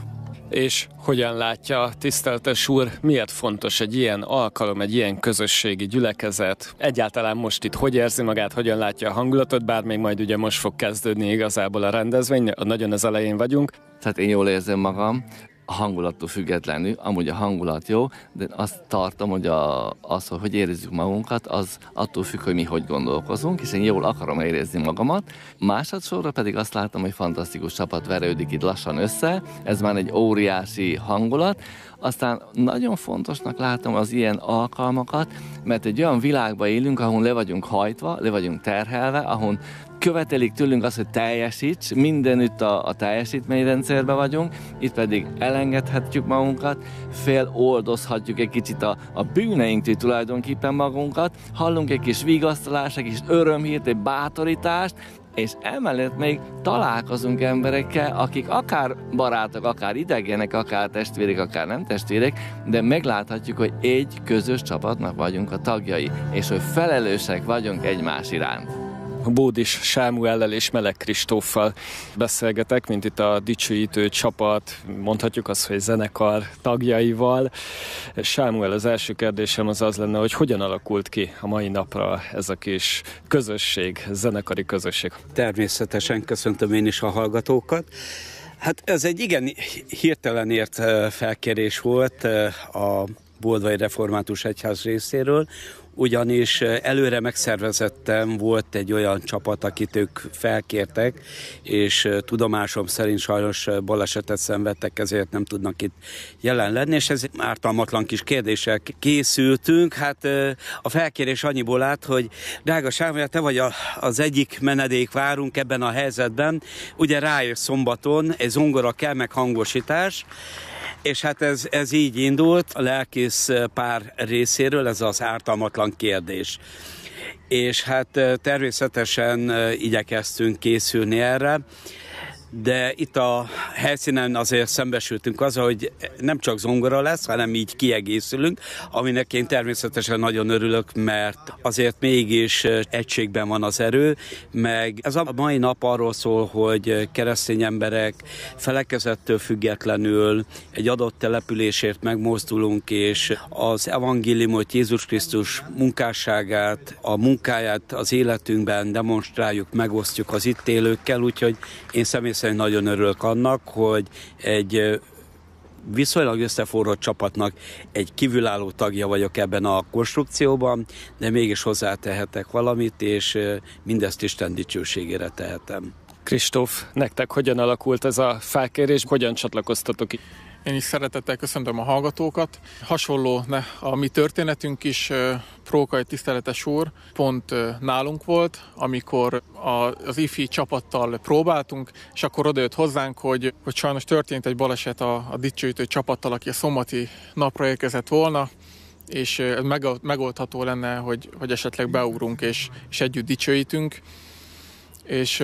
És hogyan látja, tiszteltes úr, miért fontos egy ilyen alkalom, egy ilyen közösségi gyülekezet? Egyáltalán most itt hogy érzi magát, hogyan látja a hangulatot, bár még majd ugye most fog kezdődni igazából a rendezvény, nagyon az elején vagyunk. Tehát én jól érzem magam, a hangulattól függetlenül, amúgy a hangulat jó, de azt tartom, hogy a, az, hogy érezzük magunkat, az attól függ, hogy mi hogy gondolkozunk, és én jól akarom érezni magamat. Másodszorra pedig azt látom, hogy fantasztikus csapat verődik itt lassan össze, ez már egy óriási hangulat. Aztán nagyon fontosnak látom az ilyen alkalmakat, mert egy olyan világban élünk, ahol le vagyunk hajtva, le vagyunk terhelve, ahol követelik tőlünk azt, hogy teljesíts, mindenütt a, a teljesítményrendszerben vagyunk, itt pedig elengedhetjük magunkat, feloldozhatjuk egy kicsit a, a bűneinktől tulajdonképpen magunkat, hallunk egy kis vigasztalást, egy kis örömhírt, egy bátorítást, és emellett még találkozunk emberekkel, akik akár barátok, akár idegenek, akár testvérek, akár nem testvérek, de megláthatjuk, hogy egy közös csapatnak vagyunk a tagjai, és hogy felelősek vagyunk egymás iránt. Bódis Sámuellel és Meleg Kristóffal beszélgetek, mint itt a dicsőítő csapat, mondhatjuk azt, hogy zenekar tagjaival. Sámuel, az első kérdésem az az lenne, hogy hogyan alakult ki a mai napra ez a kis közösség, zenekari közösség? Természetesen köszöntöm én is a hallgatókat. Hát ez egy igen hirtelen ért felkérés volt a Boldvai Református Egyház részéről, ugyanis előre megszervezettem, volt egy olyan csapat, akit ők felkértek, és tudomásom szerint sajnos balesetet szenvedtek, ezért nem tudnak itt jelen lenni, és ez ártalmatlan kis kérdéssel készültünk. Hát a felkérés annyiból állt, hogy drága Sámuel, te vagy az egyik menedékvárunk ebben a helyzetben, ugye rájössz szombaton, egy zongora kell, meg hangosítás, és hát ez, ez így indult a lelkész pár részéről, ez az ártalmatlan kérdés. És hát természetesen igyekeztünk készülni erre, de itt a helyszínen azért szembesültünk azzal, hogy nem csak zongora lesz, hanem így kiegészülünk, aminek én természetesen nagyon örülök, mert azért mégis egységben van az erő, meg ez a mai nap arról szól, hogy keresztény emberek felekezettől függetlenül egy adott településért megmozdulunk, és az evangéliumot, Jézus Krisztus munkásságát, a munkáját az életünkben demonstráljuk, megosztjuk az itt élőkkel, úgyhogy én személy szerint nagyon örülök annak, hogy egy viszonylag összeforrott csapatnak egy kívülálló tagja vagyok ebben a konstrukcióban, de mégis hozzátehetek valamit, és mindezt Isten dicsőségére tehetem. Kristóf, nektek hogyan alakult ez a felkérés, hogyan csatlakoztatok itt? Én is szeretettel köszöntöm a hallgatókat. Hasonló ne, a mi történetünk is, Prókai tiszteletes úr pont nálunk volt, amikor az ifi csapattal próbáltunk, és akkor odajött hozzánk, hogy, hogy sajnos történt egy baleset a, a dicsőítő csapattal, aki a szombati napra érkezett volna, és megoldható lenne, hogy, hogy esetleg beugrunk és, és együtt dicsőítünk. És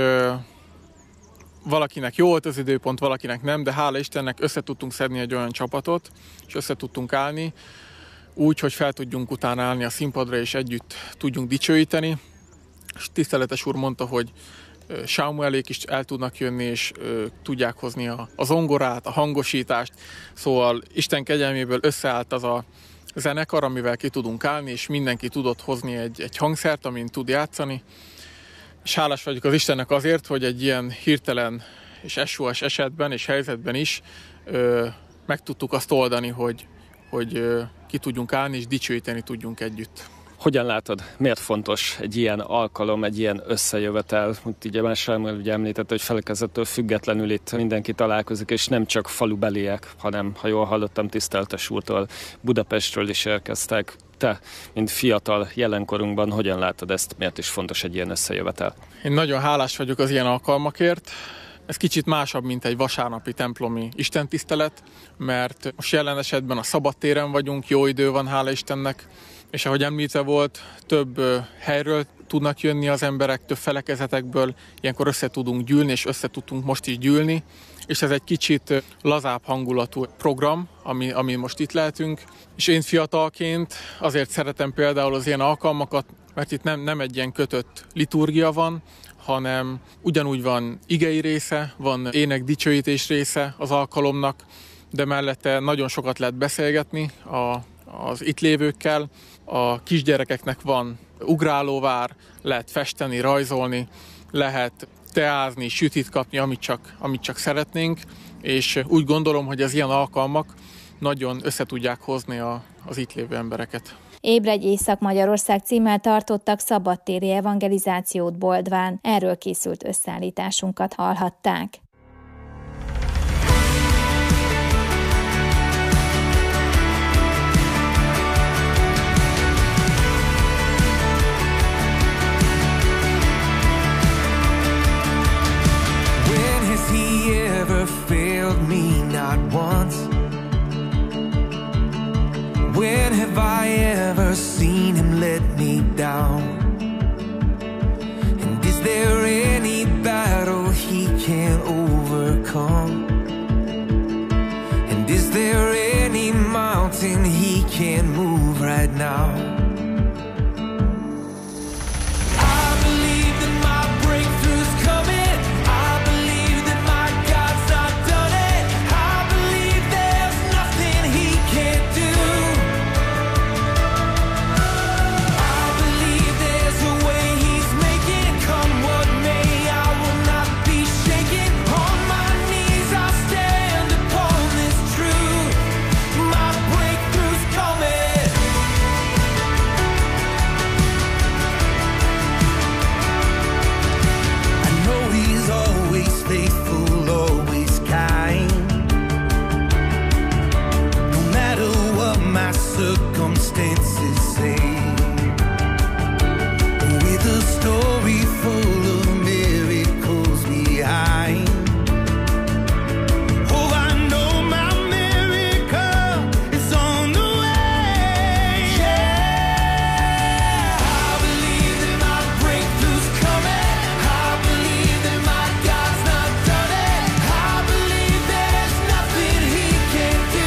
valakinek jó volt az időpont, valakinek nem, de hála Istennek össze tudtunk szedni egy olyan csapatot, és össze tudtunk állni, úgy, hogy fel tudjunk utána állni a színpadra, és együtt tudjunk dicsőíteni. És tiszteletes úr mondta, hogy Sámuelék is el tudnak jönni, és ö, tudják hozni a, a zongorát, a hangosítást. Szóval Isten kegyelméből összeállt az a zenekar, amivel ki tudunk állni, és mindenki tudott hozni egy, egy hangszert, amin tud játszani. És hálás vagyok az Istennek azért, hogy egy ilyen hirtelen és es o es esetben és helyzetben is ö, meg tudtuk azt oldani, hogy, hogy ö, ki tudjunk állni és dicsőíteni tudjunk együtt. Hogyan látod, miért fontos egy ilyen alkalom, egy ilyen összejövetel? Ugye már Sámuel ugye említette, hogy felekezettől függetlenül itt mindenki találkozik, és nem csak falubeliek, hanem, ha jól hallottam, tiszteltes úrtól, Budapestről is érkeztek. Te, mint fiatal jelenkorunkban, hogyan látod ezt? Miért is fontos egy ilyen összejövetel? Én nagyon hálás vagyok az ilyen alkalmakért. Ez kicsit másabb, mint egy vasárnapi templomi istentisztelet, mert most jelen esetben a szabadtéren vagyunk, jó idő van, hála Istennek, és ahogy említve volt, több helyről tudnak jönni az emberek, több felekezetekből, ilyenkor össze tudunk gyűlni, és össze tudtunk most is gyűlni, és ez egy kicsit lazább hangulatú program, ami, ami most itt lehetünk, és én fiatalként azért szeretem például az ilyen alkalmakat, mert itt nem, nem egy ilyen kötött liturgia van, hanem ugyanúgy van igei része, van ének dicsőítés része az alkalomnak, de mellette nagyon sokat lehet beszélgetni a, az itt lévőkkel. A kisgyerekeknek van ugrálóvár, lehet festeni, rajzolni, lehet teázni, sütit kapni, amit csak, amit csak szeretnénk, és úgy gondolom, hogy az ilyen alkalmak nagyon össze tudják hozni a, az itt lévő embereket. Ébredj Észak-Magyarország címmel tartottak szabadtéri evangelizációt Boldván. Erről készült összeállításunkat hallhatták. When has he ever failed me? Not once. When have I ever seen him let me down? And is there any battle he can't overcome? And is there any mountain he can't move right now? I believe that my breakthrough's coming. I believe that my God's not done it. I believe there's nothing he can't do. Circumstances say, with a story full of miracles behind. Oh, I know my miracle is on the way. Yeah, I believe that my breakthrough's coming. I believe that my God's not done it. I believe there's nothing he can't do.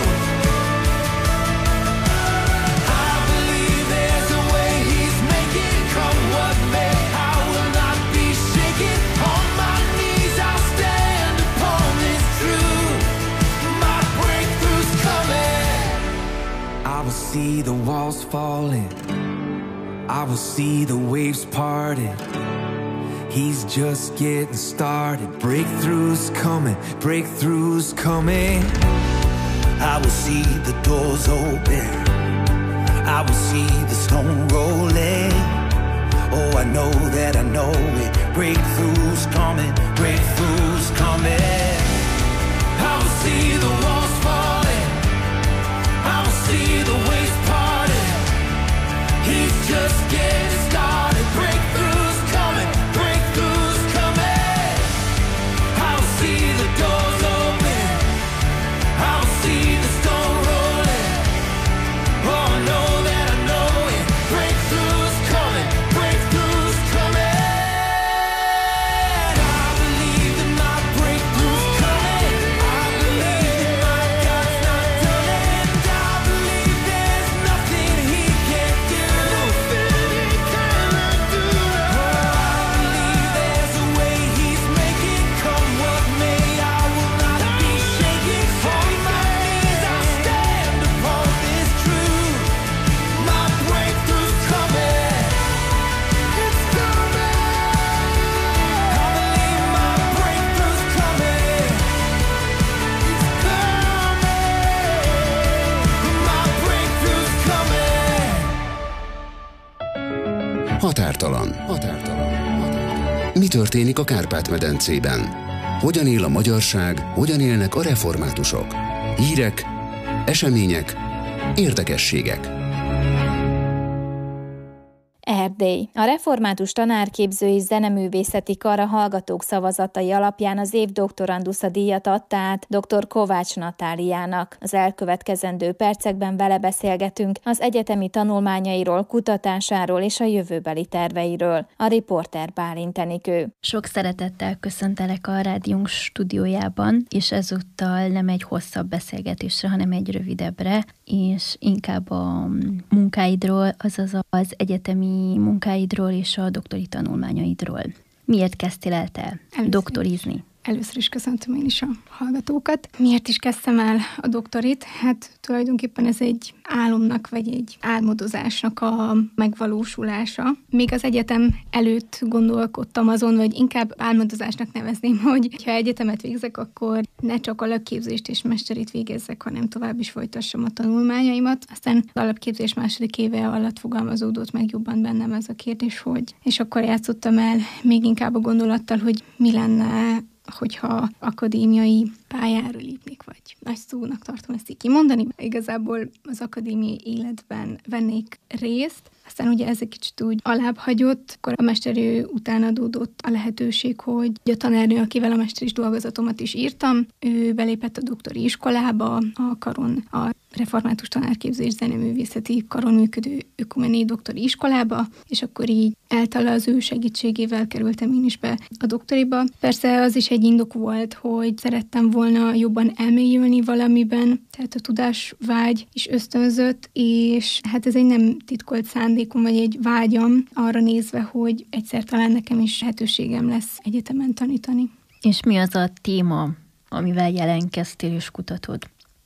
See the walls falling, I will see the waves parting. He's just getting started. Breakthroughs coming, breakthroughs coming. I will see the doors open, I will see the stone rolling. Oh, I know that I know it. Breakthroughs coming, breakthroughs coming. I will see the walls falling, I will see the waves parted. He's just getting started. Breakthroughs coming, breakthroughs coming. I will see the doors open, I will see the stone rolling. Oh, I know that I know it. Breakthroughs coming, breakthroughs coming. I believe that my breakthroughs coming. I believe that my God's not done it. I believe there's nothing he can't do. Nothing he cannot do. Oh, I believe there's a way he's making. Come what may, I will not be shaken. On my knees I stand upon this truth. My breakthrough's coming. It's coming. I believe my breakthrough's coming. It's coming. My breakthrough's coming. Határtalan. Határtalan. Mi történik a Kárpát-medencében? Hogyan él a magyarság, hogyan élnek a reformátusok? Hírek, események, érdekességek. Erdély. A református tanárképző és zeneművészeti kar a hallgatók szavazatai alapján az év doktorandusza díjat adta át dr. Kovács Natáliának. Az elkövetkezendő percekben vele beszélgetünk az egyetemi tanulmányairól, kutatásáról és a jövőbeli terveiről. A riporter Bálint Enikő. Sok szeretettel köszöntelek a rádiónk stúdiójában, és ezúttal nem egy hosszabb beszélgetésre, hanem egy rövidebbre, és inkább a munkáidról, azaz az egyetemi munkáidról és a doktori tanulmányaidról. Miért kezdtél el te doktorizni? Először is köszöntöm én is a hallgatókat. Miért is kezdtem el a doktorit? Hát tulajdonképpen ez egy álomnak, vagy egy álmodozásnak a megvalósulása. Még az egyetem előtt gondolkodtam azon, vagy inkább álmodozásnak nevezném, hogy ha egyetemet végzek, akkor ne csak alapképzést és mesterit végezzek, hanem tovább is folytassam a tanulmányaimat. Aztán az alapképzés második éve alatt fogalmazódott meg jobban bennem ez a kérdés, hogy és akkor játszottam el még inkább a gondolattal, hogy mi lenne, hogyha akadémiai pályára lépnék, vagy nagy szónak tartom ezt így kimondani. Igazából az akadémiai életben vennék részt, aztán ugye ez egy kicsit úgy alább hagyott, akkor a mesterő után adódott a lehetőség, hogy a tanárnő, akivel a mesteris dolgozatomat is írtam, ő belépett a doktori iskolába, a karon, a református tanárképzés zeneművészeti karon működő ökumenei doktori iskolába, és akkor így általa az ő segítségével kerültem én is be a doktoriba. Persze az is egy indok volt, hogy szerettem volna jobban elmélyülni valamiben, tehát a tudásvágy is ösztönzött, és hát ez egy nem titkolt szándékom, vagy egy vágyam arra nézve, hogy egyszer talán nekem is lehetőségem lesz egyetemen tanítani. És mi az a téma, amivel jelentkeztél és kutatod?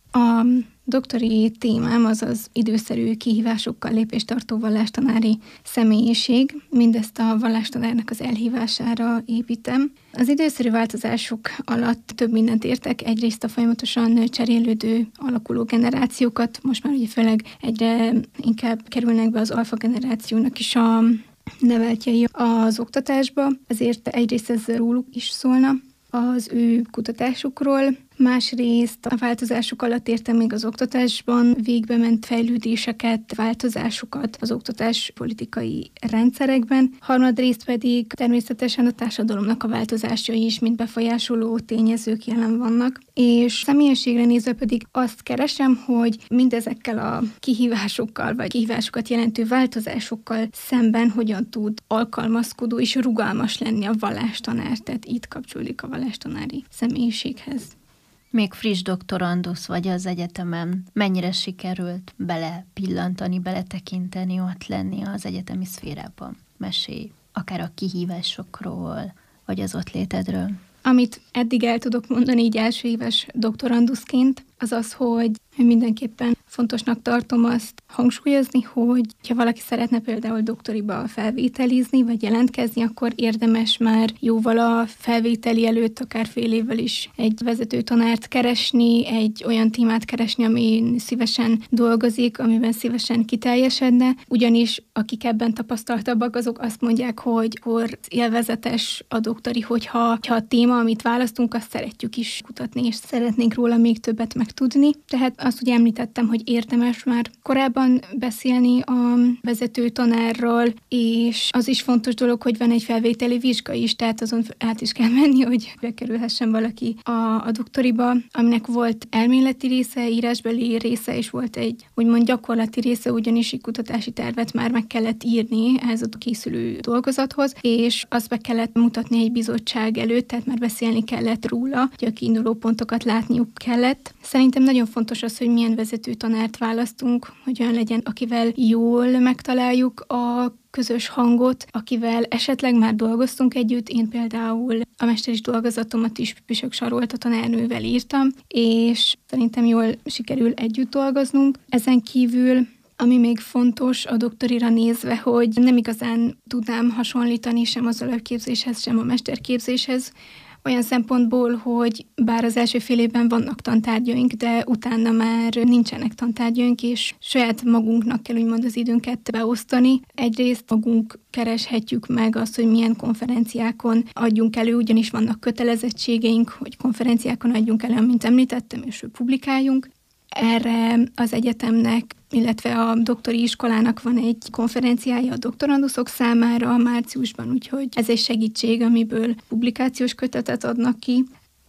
A doktori témám az az időszerű kihívásokkal lépéstartó vallástanári személyiség. Mindezt a vallástanárnak az elhívására építem. Az időszerű változások alatt több mindent értek. Egyrészt a folyamatosan cserélődő, alakuló generációkat, most már ugye főleg egyre inkább kerülnek be az alfa generációnak is a neveltjei az oktatásba, ezért egyrészt ez róluk is szólna, az ő kutatásukról. Másrészt a változások alatt értem még az oktatásban végbe ment fejlődéseket, változásokat az oktatás politikai rendszerekben. Harmadrészt pedig természetesen a társadalomnak a változásai is, mint befolyásoló tényezők jelen vannak. És személyiségre nézve pedig azt keresem, hogy mindezekkel a kihívásokkal, vagy kihívásokat jelentő változásokkal szemben hogyan tud alkalmazkodó és rugalmas lenni a vallástanár. Tehát itt kapcsolódik a vallástanári személyiséghez. Még friss doktorandusz vagy az egyetemen, mennyire sikerült bele pillantani, beletekinteni, ott lenni az egyetemi szférában? Mesélj akár a kihívásokról, vagy az ott létedről. Amit eddig el tudok mondani így első éves doktoranduszként, az az, hogy mindenképpen fontosnak tartom azt hangsúlyozni, hogy ha valaki szeretne például doktoriba felvételizni, vagy jelentkezni, akkor érdemes már jóval a felvételi előtt, akár fél évvel is egy vezető tanárt keresni, egy olyan témát keresni, ami szívesen dolgozik, amiben szívesen kiteljesedne, ugyanis akik ebben tapasztaltabbak, azok azt mondják, hogy hor élvezetes a doktori, hogyha ha a téma, amit választunk, azt szeretjük is kutatni, és szeretnénk róla még többet megtudni. Tehát azt ugye említettem, hogy érdemes már korábban beszélni a vezető tanárral, és az is fontos dolog, hogy van egy felvételi vizsga is, tehát azon át is kell menni, hogy bekerülhessen valaki a, a doktoriba, aminek volt elméleti része, írásbeli része, és volt egy úgymond gyakorlati része, ugyanis egy kutatási tervet már meg kellett írni ehhez a készülő dolgozathoz, és azt be kellett mutatni egy bizottság előtt, tehát már beszélni kellett róla, hogy a kiinduló pontokat látniuk kellett. Szerintem nagyon fontos az, hogy milyen vezető tanárt választunk, hogy olyan legyen, akivel jól megtaláljuk a közös hangot, akivel esetleg már dolgoztunk együtt. Én például a mesteris dolgozatomat is Püspök Sarolta tanárnővel írtam, és szerintem jól sikerül együtt dolgoznunk. Ezen kívül ami még fontos a doktorira nézve, hogy nem igazán tudnám hasonlítani sem az alapképzéshez, sem a mesterképzéshez, olyan szempontból, hogy bár az első fél évben vannak tantárgyaink, de utána már nincsenek tantárgyaink, és saját magunknak kell úgymond az időnket beosztani. Egyrészt magunk kereshetjük meg azt, hogy milyen konferenciákon adjunk elő, ugyanis vannak kötelezettségeink, hogy konferenciákon adjunk elő, mint említettem, és publikáljunk. Erre az egyetemnek, illetve a doktori iskolának van egy konferenciája a doktoranduszok számára márciusban, úgyhogy ez egy segítség, amiből publikációs kötetet adnak ki,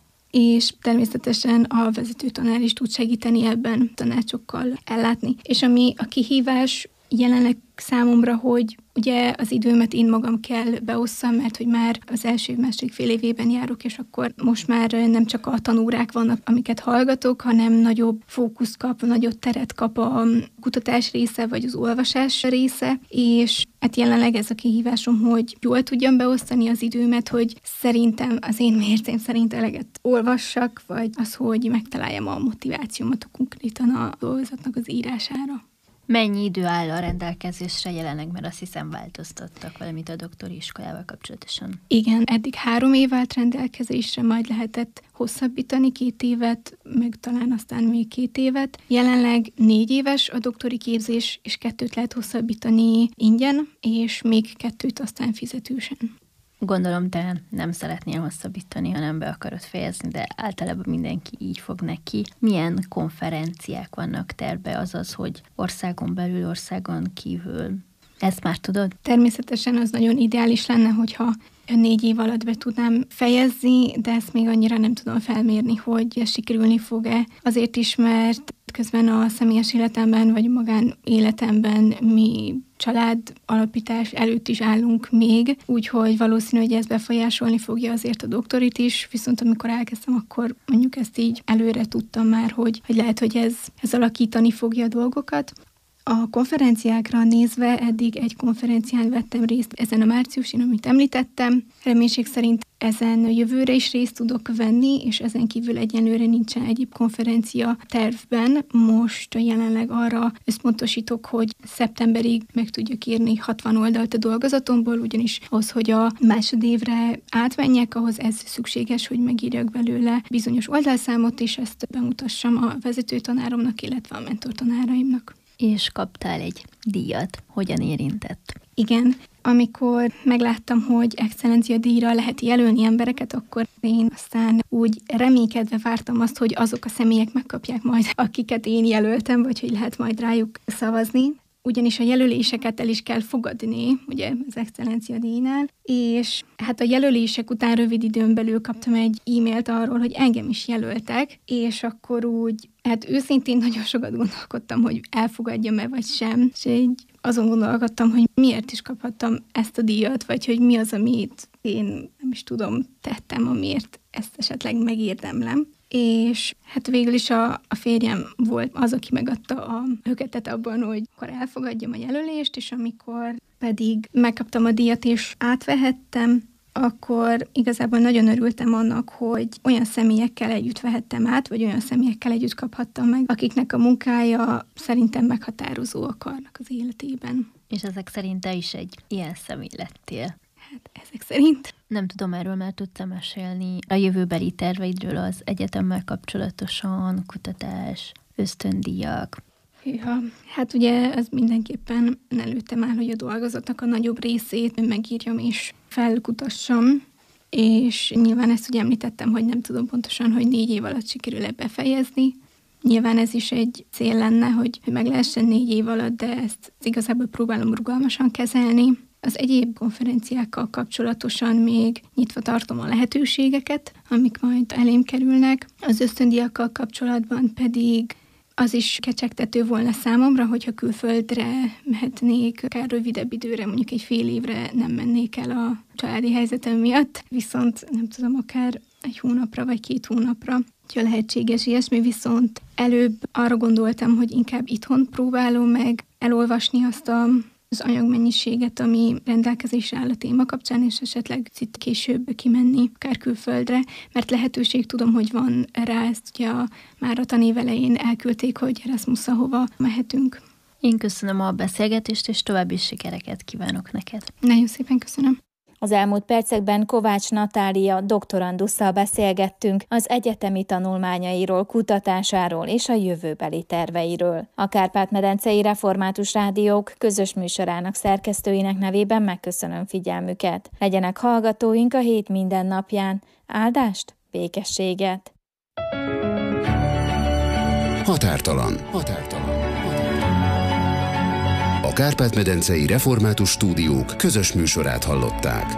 és természetesen a vezető tanár is tud segíteni ebben, tanácsokkal ellátni. És ami a kihívás, jelenleg számomra, hogy ugye az időmet én magam kell beosszam, mert hogy már az első, második fél évében járok, és akkor most már nem csak a tanórák vannak, amiket hallgatok, hanem nagyobb fókusz kap, nagyobb teret kap a kutatás része, vagy az olvasás része, és hát jelenleg ez a kihívásom, hogy jól tudjam beosztani az időmet, hogy szerintem az én mércém szerint eleget olvassak, vagy az, hogy megtaláljam a motivációmat konkrétan a dolgozatnak az írására. Mennyi idő áll a rendelkezésre jelenleg, mert azt hiszem változtattak valamit a doktori iskolával kapcsolatosan? Igen, eddig három év állt rendelkezésre, majd lehetett hosszabbítani két évet, meg talán aztán még két évet. Jelenleg négy éves a doktori képzés, és kettőt lehet hosszabbítani ingyen, és még kettőt aztán fizetősen. Gondolom, te nem szeretnél hosszabbítani, hanem be akarod fejezni, de általában mindenki így fog neki. Milyen konferenciák vannak terve, azaz, hogy országon belül, országon kívül? Ezt már tudod? Természetesen az nagyon ideális lenne, hogyha négy év alatt be tudnám fejezni, de ezt még annyira nem tudom felmérni, hogy sikerülni fog-e. Azért is, mert közben a személyes életemben, vagy magán életemben mi család alapítás előtt is állunk még, úgyhogy valószínű, hogy ez befolyásolni fogja azért a doktorit is, viszont amikor elkezdtem, akkor mondjuk ezt így előre tudtam már, hogy, hogy lehet, hogy ez, ez alakítani fogja a dolgokat. A konferenciákra nézve eddig egy konferencián vettem részt ezen a márciusin, amit említettem. Reménység szerint ezen jövőre is részt tudok venni, és ezen kívül egyenlőre nincsen egyéb konferencia tervben. Most jelenleg arra összpontosítok, hogy szeptemberig meg tudjuk írni hatvan oldalt a dolgozatomból, ugyanis ahhoz, hogy a másodévre átmenjek, ahhoz ez szükséges, hogy megírjak belőle bizonyos oldalszámot, és ezt bemutassam a vezetőtanáromnak, illetve a mentortanáraimnak. És kaptál egy díjat. Hogyan érintett? Igen, amikor megláttam, hogy excellencia díjra lehet jelölni embereket, akkor én aztán úgy reménykedve vártam azt, hogy azok a személyek megkapják majd, akiket én jelöltem, vagy hogy lehet majd rájuk szavazni. Ugyanis a jelöléseket el is kell fogadni, ugye az excellencia díjnál, és hát a jelölések után rövid időn belül kaptam egy e-mailt arról, hogy engem is jelöltek, és akkor úgy, hát őszintén nagyon sokat gondolkodtam, hogy elfogadjam-e vagy sem, és így azon gondolkodtam, hogy miért is kaphattam ezt a díjat, vagy hogy mi az, amit én nem is tudom, tettem, amiért ezt esetleg megérdemlem. És hát végül is a, a férjem volt az, aki megadta a höketet abban, hogy akkor elfogadjam a jelölést, és amikor pedig megkaptam a díjat és átvehettem, akkor igazából nagyon örültem annak, hogy olyan személyekkel együtt vehettem át, vagy olyan személyekkel együtt kaphattam meg, akiknek a munkája szerintem meghatározóak annak az életében. És ezek szerint te is egy ilyen személy lettél. Hát ezek szerint. Nem tudom, erről már tudtam mesélni. A jövőbeli terveidről az egyetemmel kapcsolatosan, kutatás, ösztöndíjak. Hűha, hát ugye az mindenképpen előttem áll, hogy a dolgozatnak a nagyobb részét megírjam és felkutassam, és nyilván ezt ugye említettem, hogy nem tudom pontosan, hogy négy év alatt sikerül-e befejezni. Nyilván ez is egy cél lenne, hogy meg lehessen négy év alatt, de ezt igazából próbálom rugalmasan kezelni. Az egyéb konferenciákkal kapcsolatosan még nyitva tartom a lehetőségeket, amik majd elém kerülnek. Az ösztöndíjakkal kapcsolatban pedig az is kecsegtető volna számomra, hogyha külföldre mehetnék, akár rövidebb időre, mondjuk egy fél évre nem mennék el a családi helyzetem miatt, viszont nem tudom, akár egy hónapra vagy két hónapra, hogyha lehetséges ilyesmi, viszont előbb arra gondoltam, hogy inkább itthon próbálom meg elolvasni azt a az anyagmennyiséget, ami rendelkezésre áll a téma kapcsán, és esetleg itt később kimenni, akár külföldre, mert lehetőség tudom, hogy van rá, ezt ugye a, már a tanév elején elküldték, hogy Erasmusszal hova mehetünk. Én köszönöm a beszélgetést, és további sikereket kívánok neked. Nagyon szépen köszönöm. Az elmúlt percekben Kovács Natália doktorandusszal beszélgettünk az egyetemi tanulmányairól, kutatásáról és a jövőbeli terveiről. A Kárpát-medencei Református Rádiók közös műsorának szerkesztőinek nevében megköszönöm figyelmüket. Legyenek hallgatóink a hét minden napján. Áldást, békességet! Határtalan. Határtalan. A Kárpát-medencei Református Stúdiók közös műsorát hallották.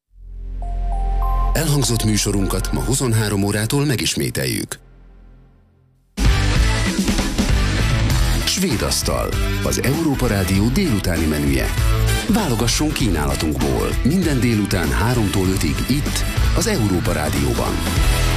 Elhangzott műsorunkat ma huszonhárom órától megismételjük. Svéd asztal, az Európa Rádió délutáni menüje. Válogasson kínálatunkból minden délután háromtól ötig itt, az Európa Rádióban.